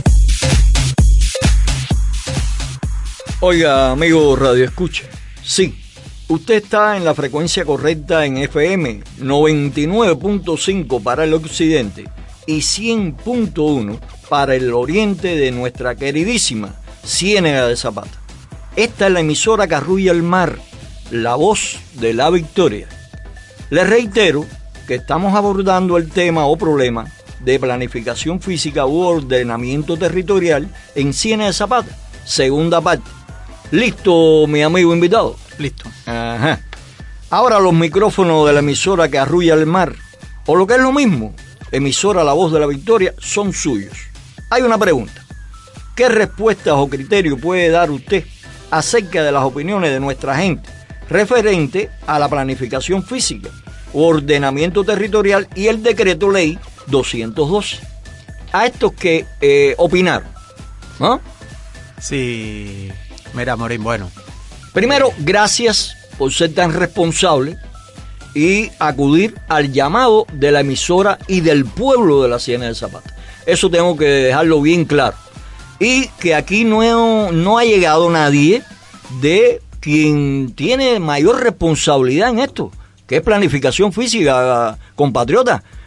Speaker 3: Oiga, amigo Radio Escucha, sí, usted está en la frecuencia correcta en FM 99.5 para el occidente y 100.1 para el oriente de nuestra queridísima Ciénaga de Zapata. Esta es la emisora que arrulla el mar, la voz de la victoria. Les reitero que estamos abordando el tema o problema de planificación física u ordenamiento territorial en Ciénaga de Zapata, segunda parte. ¿Listo, mi amigo invitado?
Speaker 5: Listo.
Speaker 3: Ajá. Ahora los micrófonos de la emisora que arrulla el mar, o lo que es lo mismo, emisora La Voz de la Victoria, son suyos. Hay una pregunta. ¿Qué respuestas o criterio puede dar usted acerca de las opiniones de nuestra gente referente a la planificación física, ordenamiento territorial y el decreto ley 212? A estos que opinaron, ¿no?
Speaker 5: Sí, mira, Morín, bueno.
Speaker 3: Primero, gracias por ser tan responsable y acudir al llamado de la emisora y del pueblo de la Ciénaga de Zapata. Eso tengo que dejarlo bien claro. Y que aquí no ha llegado nadie de quien tiene mayor responsabilidad en esto, que es planificación física, compatriota.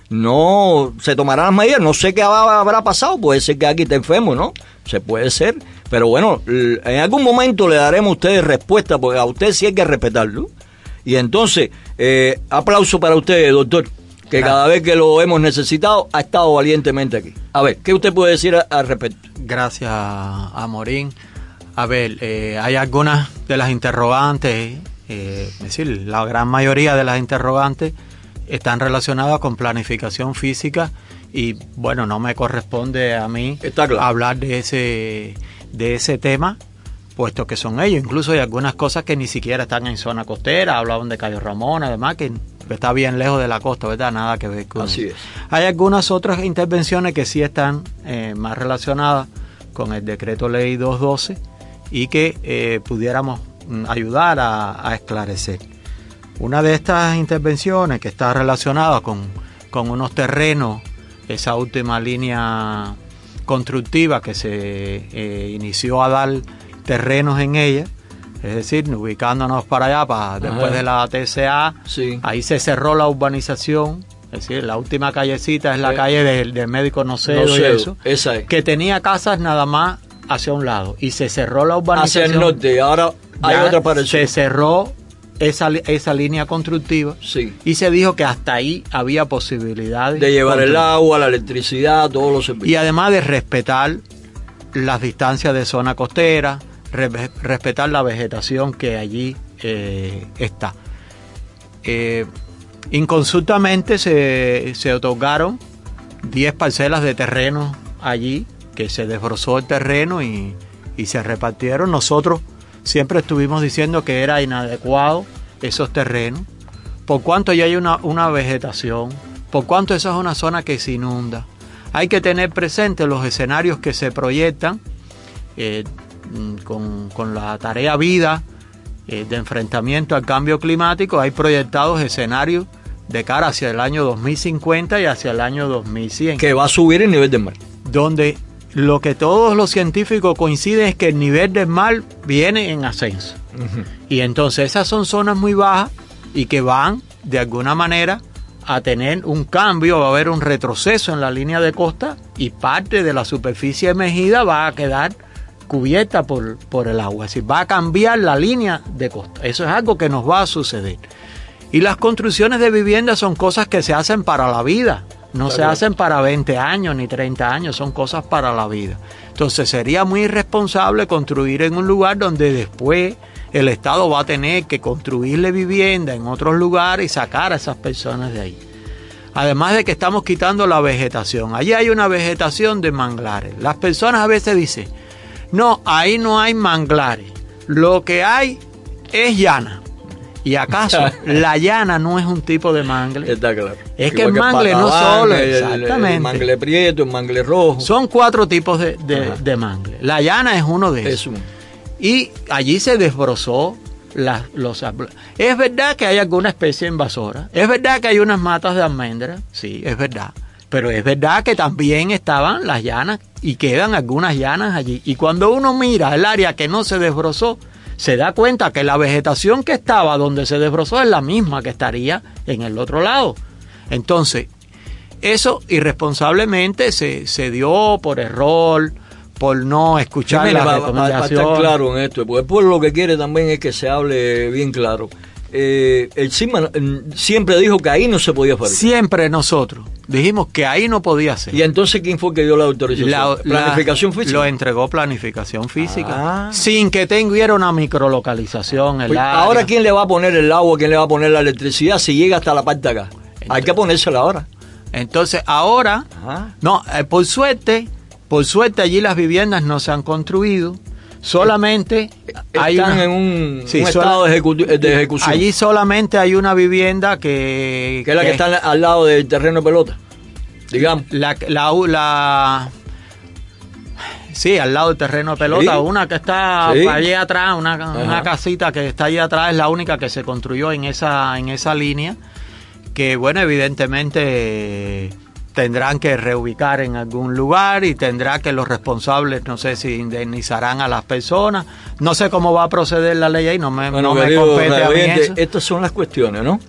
Speaker 3: no se tomarán las medidas. No sé qué habrá pasado, puede ser que aquí esté enfermo, ¿no? Se puede ser, pero bueno, en algún momento le daremos a ustedes respuesta, porque a ustedes sí hay que respetarlo. Y entonces, aplauso para usted, doctor, que cada vez que lo hemos necesitado ha estado valientemente aquí. A ver, ¿qué usted puede decir al respecto?
Speaker 5: Gracias, Amorín. A ver, hay algunas de las interrogantes, es decir, la gran mayoría de las interrogantes están relacionadas con planificación física y bueno, no me corresponde a mí hablar de ese tema, puesto que son ellos. Incluso hay algunas cosas que ni siquiera están en zona costera, hablaban de Cayo Ramón, además que está bien lejos de la costa, ¿verdad? Nada que ver con
Speaker 3: Así
Speaker 5: eso.
Speaker 3: es.
Speaker 5: Hay algunas otras intervenciones que sí están más relacionadas con el decreto ley 212 y que pudiéramos ayudar a esclarecer. Una de estas intervenciones que está relacionada con unos terrenos, esa última línea constructiva que se inició a dar terrenos en ella, es decir, ubicándonos para allá, después de la TCA,
Speaker 3: sí.
Speaker 5: Ahí se cerró la urbanización, es decir, la última callecita es la calle del médico Nocedo y eso,
Speaker 3: esa es.
Speaker 5: Que tenía casas nada más hacia un lado, y se cerró la urbanización.
Speaker 3: Hacia el norte, ahora hay otra para el sur.
Speaker 5: Se cerró esa línea constructiva,
Speaker 3: sí.
Speaker 5: Y se dijo que hasta ahí había posibilidades
Speaker 3: de llevar el agua, la electricidad, todos los servicios.
Speaker 5: Y además de respetar las distancias de zona costera, respetar la vegetación que allí está. Inconsultamente se otorgaron 10 parcelas de terreno allí, que se desbrozó el terreno y se repartieron. Nosotros siempre estuvimos diciendo que era inadecuado esos terrenos, por cuanto ya hay una vegetación, por cuanto esa es una zona que se inunda. Hay que tener presente los escenarios que se proyectan con la tarea vida de enfrentamiento al cambio climático. Hay proyectados escenarios de cara hacia el año 2050 y hacia el año 2100.
Speaker 3: Que va a subir el nivel del mar.
Speaker 5: Donde lo que todos los científicos coinciden es que el nivel del mar viene en ascenso. Uh-huh. Y entonces esas son zonas muy bajas y que van de alguna manera a tener un cambio, va a haber un retroceso en la línea de costa y parte de la superficie emergida va a quedar cubierta por el agua. Es decir, va a cambiar la línea de costa. Eso es algo que nos va a suceder. Y las construcciones de vivienda son cosas que se hacen para la vida. No se hacen para 20 años ni 30 años, son cosas para la vida. Entonces sería muy irresponsable construir en un lugar donde después el Estado va a tener que construirle vivienda en otros lugares y sacar a esas personas de ahí. Además de que estamos quitando la vegetación. Allí hay una vegetación de manglares. Las personas a veces dicen, no, ahí no hay manglares. Lo que hay es llana. ¿Y acaso la llana no es un tipo de mangle?
Speaker 3: Está claro.
Speaker 5: Es que el mangle no solo, exactamente.
Speaker 3: El mangle prieto, el mangle rojo.
Speaker 5: Son 4 tipos de mangle. La llana es uno de esos. Y allí se desbrozó Es verdad que hay alguna especie invasora. Es verdad que hay unas matas de almendra. Sí, es verdad. Pero es verdad que también estaban las llanas y quedan algunas llanas allí. Y cuando uno mira el área que no se desbrozó, se da cuenta que la vegetación que estaba donde se desbrozó es la misma que estaría en el otro lado. Entonces, eso irresponsablemente se dio por error, por no escuchar la recomendación.
Speaker 3: Para estar claro en esto, porque el pueblo lo que quiere también es que se hable bien claro. El CISMA siempre dijo que ahí no se podía fabricar.
Speaker 5: Siempre nosotros dijimos que ahí no podía ser.
Speaker 3: ¿Y entonces quién fue que dio la autorización? ¿Planificación física?
Speaker 5: Lo entregó Planificación Física, sin que tuviera una microlocalización.
Speaker 3: Pues, ahora, ¿quién le va a poner el agua? ¿Quién le va a poner la electricidad si llega hasta la parte de acá? Entonces, hay que ponérsela ahora.
Speaker 5: Entonces, ahora, no, por suerte allí las viviendas no se han construido. Solamente
Speaker 3: están en un estado de ejecución.
Speaker 5: Allí solamente hay una vivienda que
Speaker 3: es la que está al lado del terreno de pelota, digamos.
Speaker 5: Sí, al lado del terreno de pelota. Sí. Una que está allí atrás, una casita que está allí atrás, es la única que se construyó en esa línea. Que bueno, evidentemente tendrán que reubicar en algún lugar y tendrá que los responsables, no sé si indemnizarán a las personas. No sé cómo va a proceder la ley ahí, no me compete a mí eso.
Speaker 3: Estas son las cuestiones, ¿no?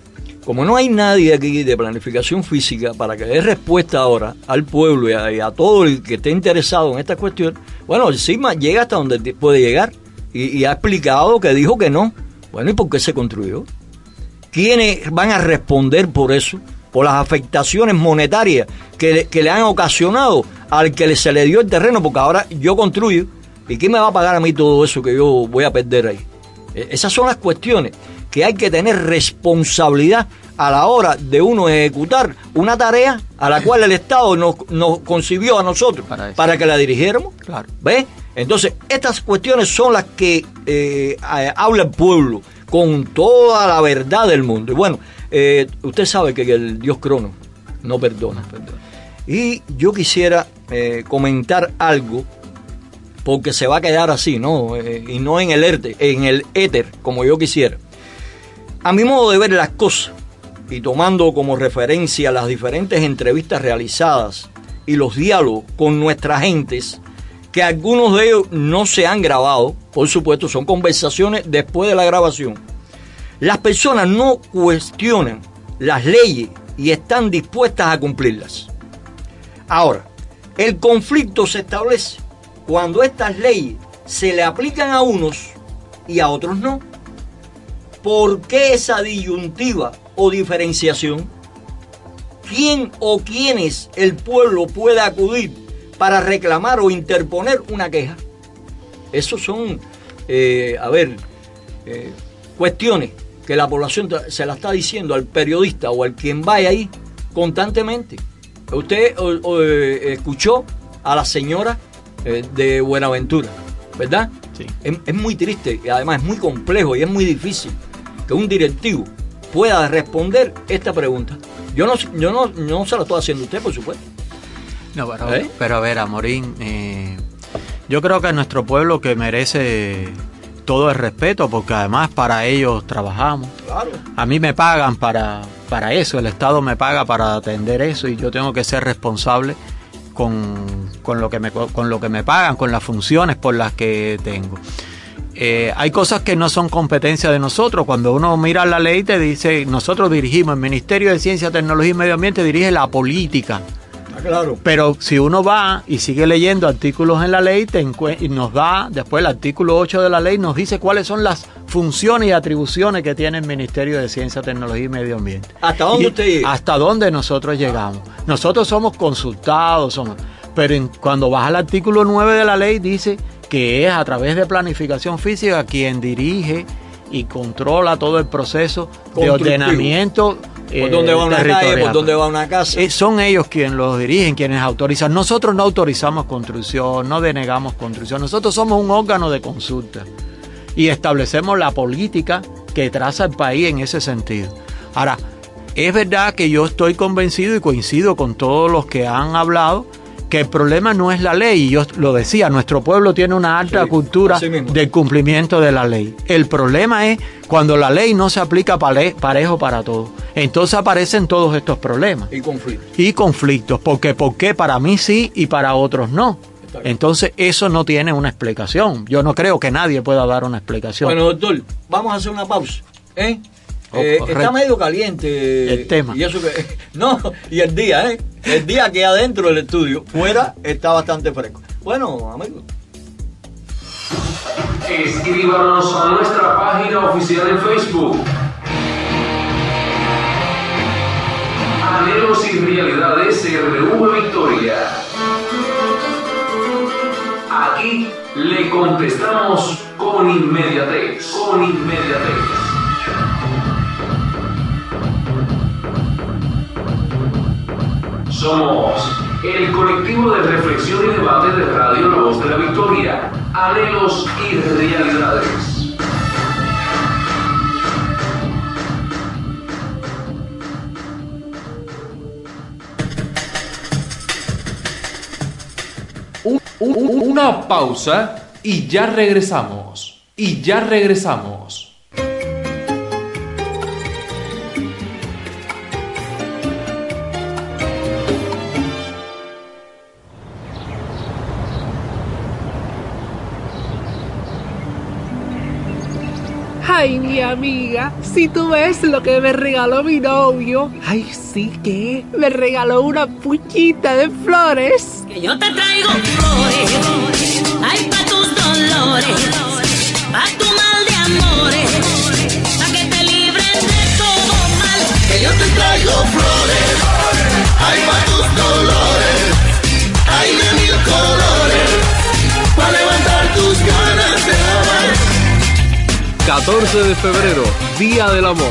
Speaker 3: como no hay nadie aquí de planificación física para que dé respuesta ahora al pueblo y a todo el que esté interesado en esta cuestión, bueno, el CISMA llega hasta donde puede llegar y ha explicado que dijo que no. Bueno, ¿y por qué se construyó? ¿Quiénes van a responder por eso? Por las afectaciones monetarias que le han ocasionado al que se le dio el terreno, porque ahora yo construyo, ¿y quién me va a pagar a mí todo eso que yo voy a perder ahí? Esas son las cuestiones que hay que tener responsabilidad a la hora de uno ejecutar una tarea a la cual el Estado nos concibió a nosotros para que la dirigiéramos.
Speaker 5: Claro.
Speaker 3: ¿Ves? Entonces, estas cuestiones son las que habla el pueblo con toda la verdad del mundo. Y bueno, usted sabe que el Dios Crono no perdona. Y yo quisiera comentar algo, porque se va a quedar así, ¿no? Y no en el éter, como yo quisiera. A mi modo de ver las cosas, y tomando como referencia las diferentes entrevistas realizadas y los diálogos con nuestras gentes, que algunos de ellos no se han grabado, por supuesto, son conversaciones después de la grabación. Las personas no cuestionan las leyes y están dispuestas a cumplirlas. Ahora, el conflicto se establece cuando estas leyes se le aplican a unos y a otros no. ¿Por qué esa disyuntiva o diferenciación? ¿Quién o quiénes el pueblo puede acudir para reclamar o interponer una queja? Esos son, cuestiones que la población se la está diciendo al periodista o al quien vaya ahí constantemente. Usted escuchó a la señora de Buenaventura, ¿verdad?
Speaker 5: Sí.
Speaker 3: Es muy triste y además es muy complejo y es muy difícil que un directivo pueda responder esta pregunta. Yo no se la estoy haciendo a usted, por supuesto.
Speaker 5: No, pero a ver, Amorín, yo creo que nuestro pueblo que merece todo el respeto, porque además para ellos trabajamos.
Speaker 3: Claro.
Speaker 5: A mí me pagan para eso, el Estado me paga para atender eso y yo tengo que ser responsable con lo que me pagan, con las funciones por las que tengo. Hay cosas que no son competencia de nosotros. Cuando uno mira la ley te dice, nosotros dirigimos, el Ministerio de Ciencia, Tecnología y Medio Ambiente dirige la política.
Speaker 3: Claro.
Speaker 5: Pero si uno va y sigue leyendo artículos en la ley y nos da, después el artículo 8 de la ley nos dice cuáles son las funciones y atribuciones que tiene el Ministerio de Ciencia, Tecnología y Medio Ambiente.
Speaker 3: ¿Hasta dónde usted llega?
Speaker 5: Hasta dónde nosotros llegamos. Nosotros somos consultados, pero cuando vas al artículo 9 de la ley dice que es a través de planificación física quien dirige y controla todo el proceso de ordenamiento
Speaker 3: por dónde va una calle, por dónde va una casa.
Speaker 5: Son ellos quienes los dirigen, quienes autorizan. Nosotros no autorizamos construcción, no denegamos construcción. Nosotros somos un órgano de consulta y establecemos la política que traza el país en ese sentido. Ahora, es verdad que yo estoy convencido y coincido con todos los que han hablado que el problema no es la ley, y yo lo decía, nuestro pueblo tiene una alta cultura del cumplimiento de la ley. El problema es cuando la ley no se aplica parejo para todos. Entonces aparecen todos estos problemas. Y conflictos. ¿Por qué para mí sí y para otros no? Entonces eso no tiene una explicación. Yo no creo que nadie pueda dar una explicación.
Speaker 3: Bueno, doctor, vamos a hacer una pausa. Está medio caliente
Speaker 5: el tema.
Speaker 3: Y eso y el día, el día que adentro del estudio, fuera está bastante fresco. Bueno, amigos,
Speaker 6: escríbanos a nuestra página oficial en Facebook. Anhelos y realidades RTV Victoria. Aquí le contestamos con inmediatez. Somos el colectivo de reflexión y debate de Radio La Voz de la Victoria, Anhelos y Realidades. Una pausa y ya regresamos.
Speaker 21: Ay, mi amiga, si tú ves lo que me regaló mi novio. Ay, sí que me regaló una puchita de flores.
Speaker 18: Que yo te traigo flores, ay, pa' tus dolores, pa' tu mal de amores, pa' que te libres de todo mal.
Speaker 22: Que yo te traigo flores, ay, pa' tus dolores, ay, de mil colores, pa' levantar tus ganas de amar.
Speaker 8: 14 de febrero, Día del Amor.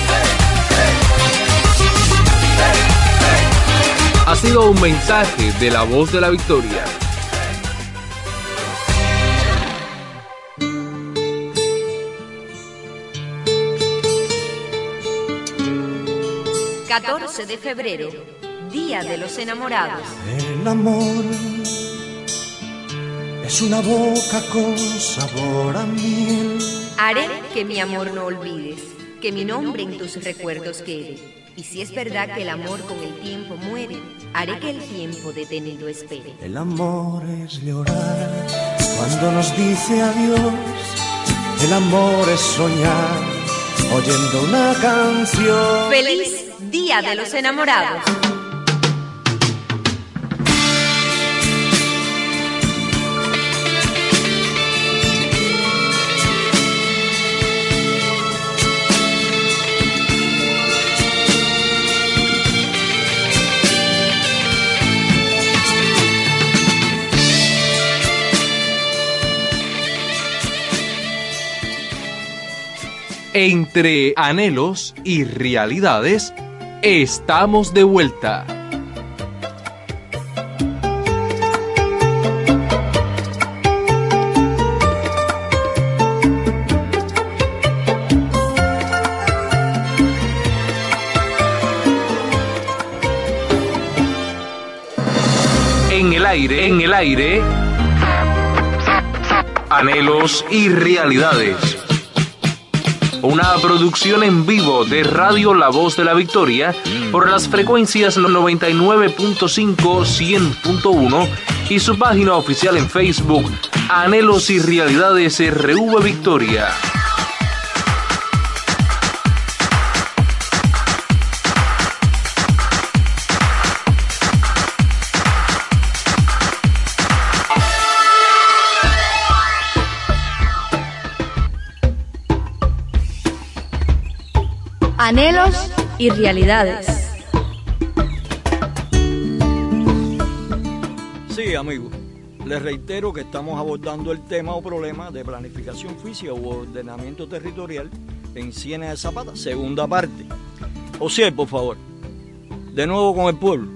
Speaker 8: Ha sido un mensaje de La Voz de la Victoria.
Speaker 4: ...14 de febrero... Día de los Enamorados.
Speaker 22: El amor es una boca con sabor a miel.
Speaker 4: Haré que mi amor no olvides, que mi nombre en tus recuerdos quede. Y si es verdad que el amor con el tiempo muere, haré que el tiempo detenido espere.
Speaker 22: El amor es llorar cuando nos dice adiós. El amor es soñar oyendo una canción.
Speaker 4: ¡Feliz Día de los Enamorados!
Speaker 8: Entre anhelos y realidades, estamos de vuelta. En el aire, anhelos y realidades. Una producción en vivo de Radio La Voz de la Victoria por las frecuencias 99.5, 100.1 y su página oficial en Facebook, Anhelos y Realidades RV Victoria.
Speaker 1: Anhelos y realidades.
Speaker 3: Sí, amigos, les reitero que estamos abordando el tema o problema de planificación física u ordenamiento territorial en Ciénaga de Zapata, segunda parte. Osiel, por favor, de nuevo con el pueblo.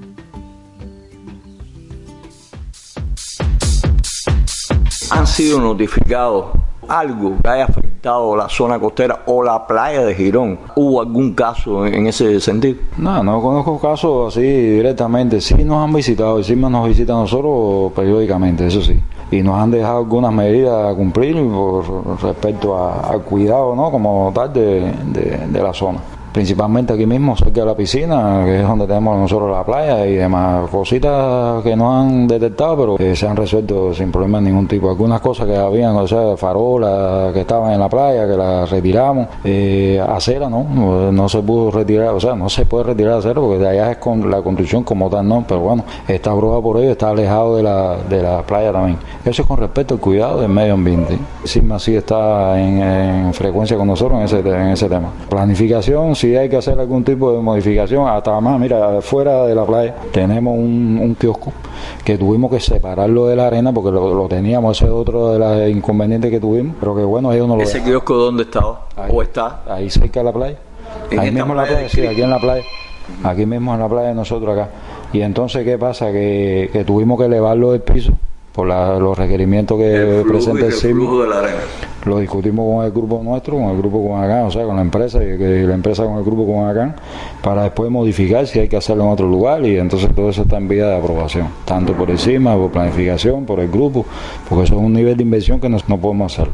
Speaker 3: ¿Han sido notificados algo que haya afectado la zona costera o la playa de Girón? ¿Hubo algún caso en ese sentido?
Speaker 15: No conozco casos así directamente. Sí nos han visitado, encima nos visitan a nosotros periódicamente, eso sí. Y nos han dejado algunas medidas a cumplir por respecto al cuidado, ¿no?, como tal de la zona. Principalmente aquí mismo, cerca de la piscina, que es donde tenemos nosotros la playa y demás cositas que nos han detectado, pero que se han resuelto sin problema de ningún tipo. Algunas cosas que habían, o sea, farolas que estaban en la playa, que las retiramos. Acera, no se pudo retirar, o sea, no se puede retirar acera porque de allá es con la construcción como tal, ¿no? Pero bueno, está aprobado por ello, está alejado de la playa también. Eso es con respecto al cuidado del medio ambiente. Sigma sí está en frecuencia con nosotros en ese tema. Planificación, si hay que hacer algún tipo de modificación, hasta más, mira, fuera de la playa tenemos un kiosco que tuvimos que separarlo de la arena porque lo teníamos, ese es otro de los inconvenientes que tuvimos, pero que bueno, ellos no lo
Speaker 3: ¿Ese kiosco dónde estaba?
Speaker 15: Ahí,
Speaker 3: ¿o está?
Speaker 15: Ahí cerca de la playa. Ahí mismo en la playa, sí, aquí en la playa. Aquí mismo en la playa de nosotros acá. Y entonces, ¿qué pasa? Que tuvimos que elevarlo del piso por los requerimientos que presenta el flujo de la arena. Lo discutimos con el grupo nuestro, con el grupo con Acán, o sea, con la empresa, y la empresa con el grupo con Acán, para después modificar si hay que hacerlo en otro lugar, y entonces todo eso está en vía de aprobación, tanto por encima, por planificación, por el grupo, porque eso es un nivel de inversión que no podemos hacer.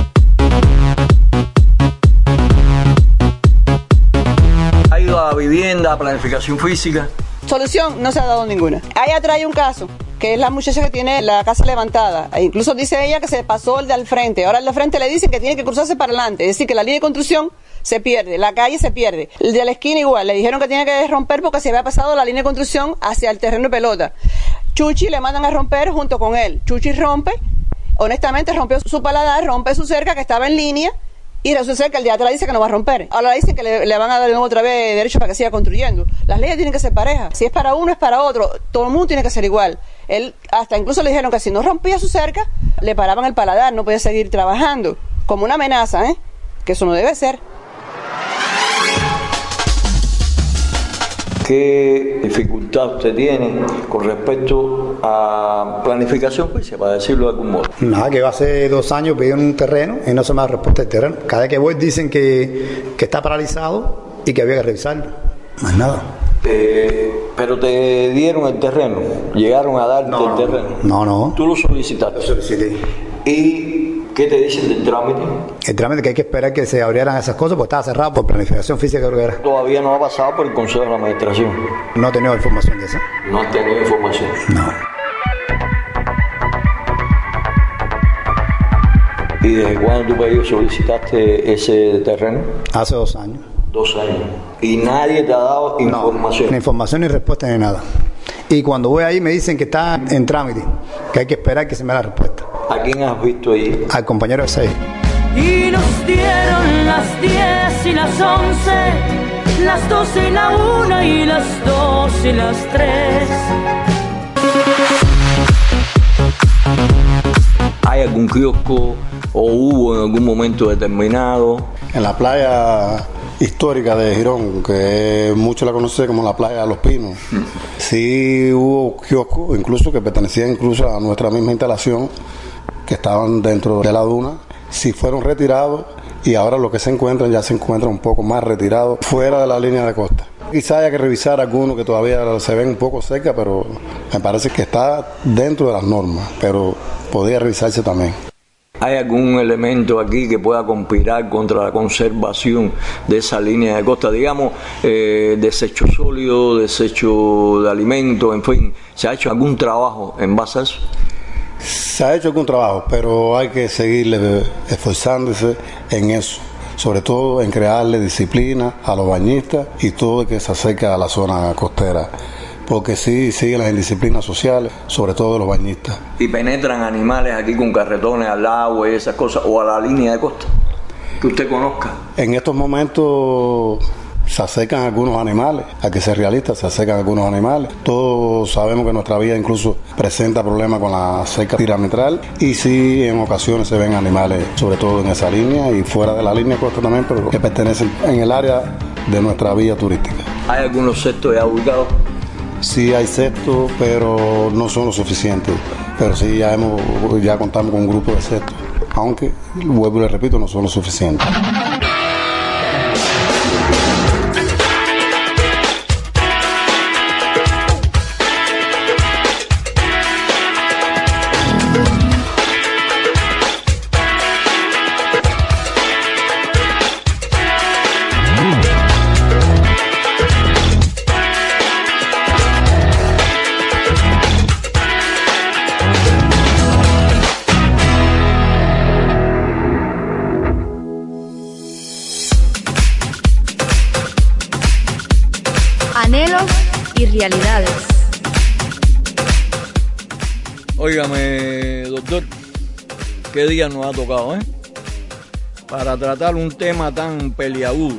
Speaker 3: ¿Ha ido a vivienda, a planificación física?
Speaker 20: Solución, no se ha dado ninguna. Ahí atrás hay un caso que es la muchacha que tiene la casa levantada. E incluso dice ella que se pasó el de al frente. Ahora el de al frente le dicen que tiene que cruzarse para adelante. Es decir, que la línea de construcción se pierde, la calle se pierde. El de la esquina igual, le dijeron que tenía que romper porque se había pasado la línea de construcción hacia el terreno de pelota. Chuchi le mandan a romper junto con él. Chuchi rompe, honestamente rompió su paladar, rompe su cerca que estaba en línea, y resulta que el de atrás dice que no va a romper. Ahora dice que le van a dar de nuevo otra vez derecho para que siga construyendo. Las leyes tienen que ser parejas. Si es para uno, es para otro. Todo el mundo tiene que ser igual. Él, hasta incluso le dijeron que si no rompía su cerca, le paraban el paladar, no podía seguir trabajando. Como una amenaza, que eso no debe ser.
Speaker 3: ¿Qué dificultad usted tiene con respecto a planificación, pues, para decirlo de algún modo?
Speaker 12: Nada, que hace 2 años pedí un terreno y no se me da respuesta del terreno. Cada vez que voy dicen que está paralizado y que había que revisarlo. Más nada.
Speaker 3: Pero te dieron el terreno, llegaron a darte el terreno.
Speaker 12: No.
Speaker 3: ¿Tú lo solicitaste?
Speaker 12: Lo solicité.
Speaker 3: ¿Y qué te dicen del trámite?
Speaker 12: El trámite que hay que esperar que se abrieran esas cosas, porque estaba cerrado por planificación física, creo que era.
Speaker 3: Todavía no ha pasado por el Consejo de la Administración.
Speaker 12: No he tenido información de eso.
Speaker 3: No has tenido información.
Speaker 12: No.
Speaker 3: ¿Y desde cuándo tú solicitaste ese terreno?
Speaker 12: Hace 2 años.
Speaker 3: 2 años. ¿Y nadie te ha dado información?
Speaker 12: Ni información, ni respuesta, ni nada. Y cuando voy ahí me dicen que está en trámite, que hay que esperar que se me dé la respuesta.
Speaker 3: ¿A quién has visto ahí?
Speaker 12: Al compañero de 6.
Speaker 18: Y nos dieron las 10 y las 11, las 12 y la 1 y las 2 y las 3.
Speaker 3: ¿Hay algún kiosco o hubo en algún momento determinado?
Speaker 16: En la playa histórica de Girón, que muchos la conocen como la playa de los Pinos, sí hubo kioscos, incluso que pertenecían incluso a nuestra misma instalación, que estaban dentro de la duna, sí fueron retirados y ahora lo que se encuentran ya se encuentran un poco más retirados fuera de la línea de costa. Quizá haya que revisar algunos que todavía se ven un poco cerca, pero me parece que está dentro de las normas, pero podría revisarse también.
Speaker 3: ¿Hay algún elemento aquí que pueda conspirar contra la conservación de esa línea de costa? Digamos, desecho sólido, desecho de alimentos, en fin, ¿se ha hecho algún trabajo en base a eso?
Speaker 16: Se ha hecho algún trabajo, pero hay que seguirle esforzándose en eso, sobre todo en crearle disciplina a los bañistas y todo el que se acerca a la zona costera, porque sí siguen las indisciplinas sociales, sobre todo de los bañistas.
Speaker 3: ¿Y penetran animales aquí con carretones al agua y esas cosas, o a la línea de costa que usted conozca?
Speaker 16: En estos momentos se acercan algunos animales, hay que ser realistas, se acercan algunos animales. Todos sabemos que nuestra vía incluso presenta problemas con la cerca perimetral y sí en ocasiones se ven animales, sobre todo en esa línea y fuera de la línea de costa también, pero que pertenecen en el área de nuestra vía turística.
Speaker 3: ¿Hay algunos cestos ya ubicados?
Speaker 16: Sí hay cestos, pero no son lo suficientes. Pero sí ya contamos con un grupo de cestos, aunque, vuelvo y le repito, no son lo suficientes.
Speaker 1: Anhelos y realidades.
Speaker 3: Óigame, doctor, qué día nos ha tocado, para tratar un tema tan peliagudo.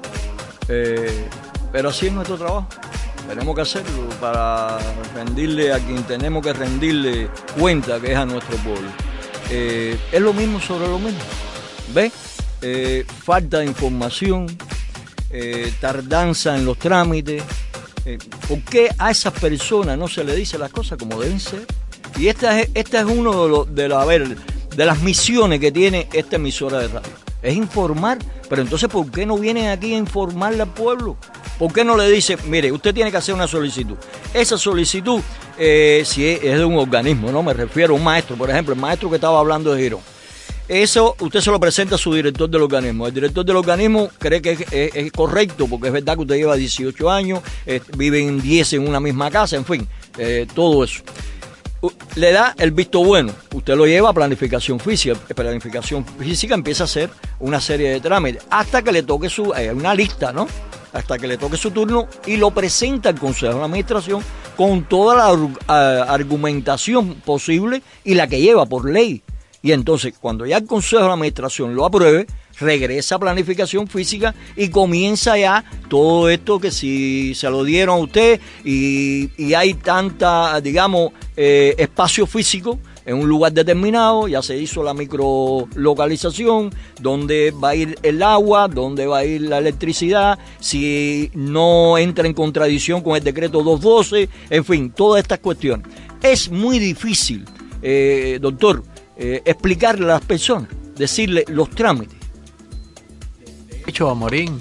Speaker 3: Pero así es nuestro trabajo. Tenemos que hacerlo para rendirle a quien tenemos que rendirle cuenta, que es a nuestro pueblo. Es lo mismo sobre lo mismo. ¿Ves? Falta de información, tardanza en los trámites. ¿Por qué a esas personas no se le dice las cosas como deben ser? Y esta es uno de las misiones que tiene esta emisora de radio. Es informar, pero entonces ¿por qué no vienen aquí a informarle al pueblo? ¿Por qué no le dicen, mire, usted tiene que hacer una solicitud? Esa solicitud, si es de un organismo, no me refiero a un maestro, por ejemplo, el maestro que estaba hablando de Girón. Eso usted se lo presenta a su director del organismo. El director del organismo cree que es correcto, porque es verdad que usted lleva 18 años, viven 10 en una misma casa, en fin, todo eso. le da el visto bueno, usted lo lleva a planificación física. Planificación física empieza a hacer una serie de trámites hasta que le toque una lista, ¿no? Hasta que le toque su turno y lo presenta al Consejo de Administración con toda la argumentación posible y la que lleva por ley. Y entonces, cuando ya el Consejo de Administración lo apruebe, regresa a planificación física y comienza ya todo esto que si se lo dieron a usted y hay tanta, digamos, espacio físico en un lugar determinado, ya se hizo la microlocalización, dónde va a ir el agua, dónde va a ir la electricidad, si no entra en contradicción con el decreto 212, en fin, todas estas cuestiones. Es muy difícil, doctor, explicarle a las personas, decirle los trámites.
Speaker 5: De hecho, Amorín,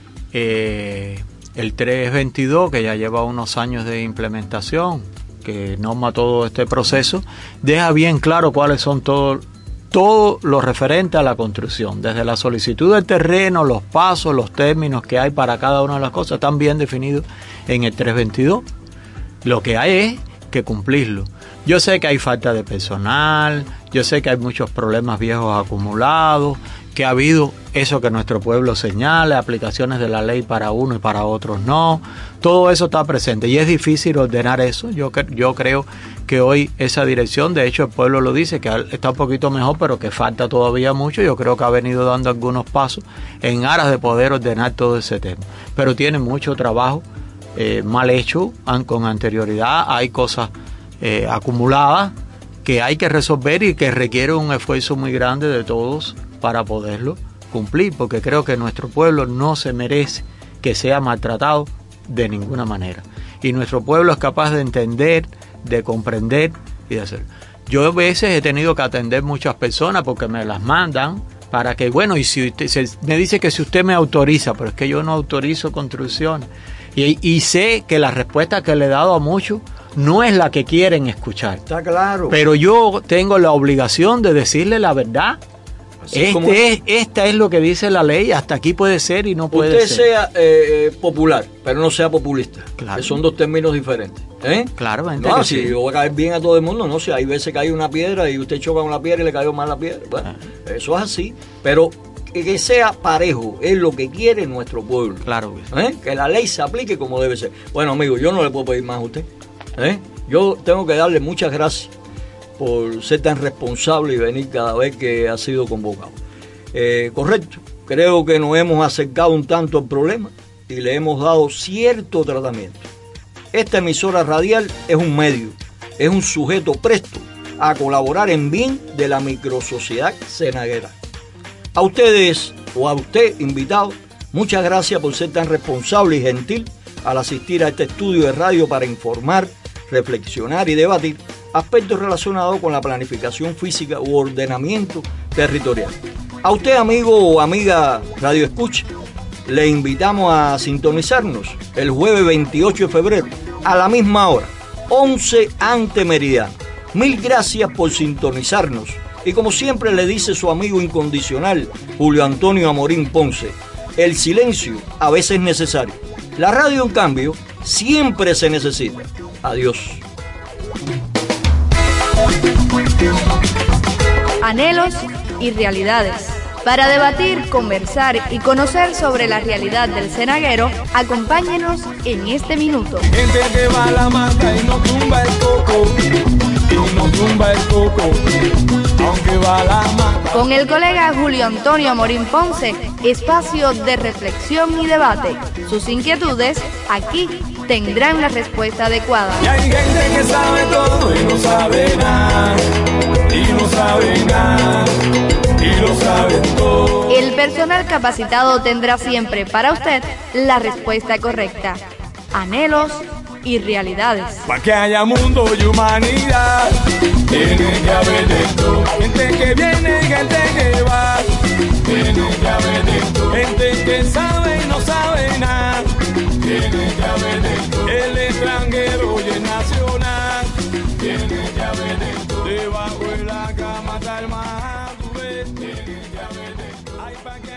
Speaker 5: el 322, que ya lleva unos años de implementación, que norma todo este proceso, deja bien claro cuáles son todo lo referente a la construcción, desde la solicitud del terreno, los pasos, los términos que hay para cada una de las cosas, están bien definidos en el 322. Lo que hay es que cumplirlo. Yo sé que hay falta de personal, yo sé que hay muchos problemas viejos acumulados, que ha habido eso que nuestro pueblo señala, aplicaciones de la ley para uno y para otros no. Todo eso está presente y es difícil ordenar eso. Yo creo que hoy esa dirección, de hecho el pueblo lo dice, que está un poquito mejor, pero que falta todavía mucho. Yo creo que ha venido dando algunos pasos en aras de poder ordenar todo ese tema. Pero tiene mucho trabajo mal hecho con anterioridad. Hay cosas acumuladas que hay que resolver y que requiere un esfuerzo muy grande de todos para poderlo cumplir, porque creo que nuestro pueblo no se merece que sea maltratado de ninguna manera. Y nuestro pueblo es capaz de entender, de comprender y de hacer. Yo a veces he tenido que atender muchas personas porque me las mandan para que, bueno, y si usted, me dice que si usted me autoriza, pero es que yo no autorizo construcciones. Y sé que la respuesta que le he dado a muchos no es la que quieren escuchar.
Speaker 3: Está claro.
Speaker 5: Pero yo tengo la obligación de decirle la verdad. Esta es lo que dice la ley, hasta aquí puede ser y no puede ser.
Speaker 3: Usted sea popular, pero no sea populista, claro. Que son dos términos diferentes.
Speaker 5: Claro,
Speaker 3: no, si yo voy a caer bien a todo el mundo, no, si hay veces que hay una piedra y usted choca con la piedra y le cayó mal la piedra. Bueno, eso es así, pero que sea parejo, es lo que quiere nuestro pueblo.
Speaker 5: Claro.
Speaker 3: Que la ley se aplique como debe ser. Bueno, amigo, yo no le puedo pedir más a usted. Yo tengo que darle muchas gracias por ser tan responsable y venir cada vez que ha sido convocado. Correcto, creo que nos hemos acercado un tanto al problema y le hemos dado cierto tratamiento. Esta emisora radial es un medio, es un sujeto presto a colaborar en bien de la microsociedad cenaguera. A ustedes o a usted, invitado, muchas gracias por ser tan responsable y gentil al asistir a este estudio de radio para informar, reflexionar y debatir aspectos relacionados con la planificación física u ordenamiento territorial. A usted, amigo o amiga Radio Escucha, le invitamos a sintonizarnos el jueves 28 de febrero a la misma hora, 11 ante meridiano. Mil gracias por sintonizarnos y como siempre le dice su amigo incondicional Julio Antonio Amorín Ponce, el silencio a veces es necesario. La radio, en cambio, siempre se necesita. Adiós.
Speaker 1: Anhelos y realidades. Para debatir, conversar y conocer sobre la realidad del cenaguero, acompáñenos en este minuto.
Speaker 22: Gente que va a la mata y no tumba el coco, y no tumba el coco, aunque va a la mata.
Speaker 1: Con el colega Julio Antonio Amorín Ponce, espacio de reflexión y debate. Sus inquietudes, aquí tendrán la respuesta adecuada.
Speaker 22: Y hay gente que sabe todo y no sabe nada, y no sabe nada, y lo sabe todo.
Speaker 1: El personal capacitado tendrá siempre para usted la respuesta correcta. Anhelos y realidades.
Speaker 22: Para que haya mundo y humanidad, tiene que haber de todo. Gente que viene y gente que va, tiene que haber de todo. Gente que sabe y no sabe nada, tiene que haber de todo. El extranjero y el nacional, tiene que haber de todo. Debajo de la cama está el mar, tú ves, tiene que haber de todo. Ay, pa' que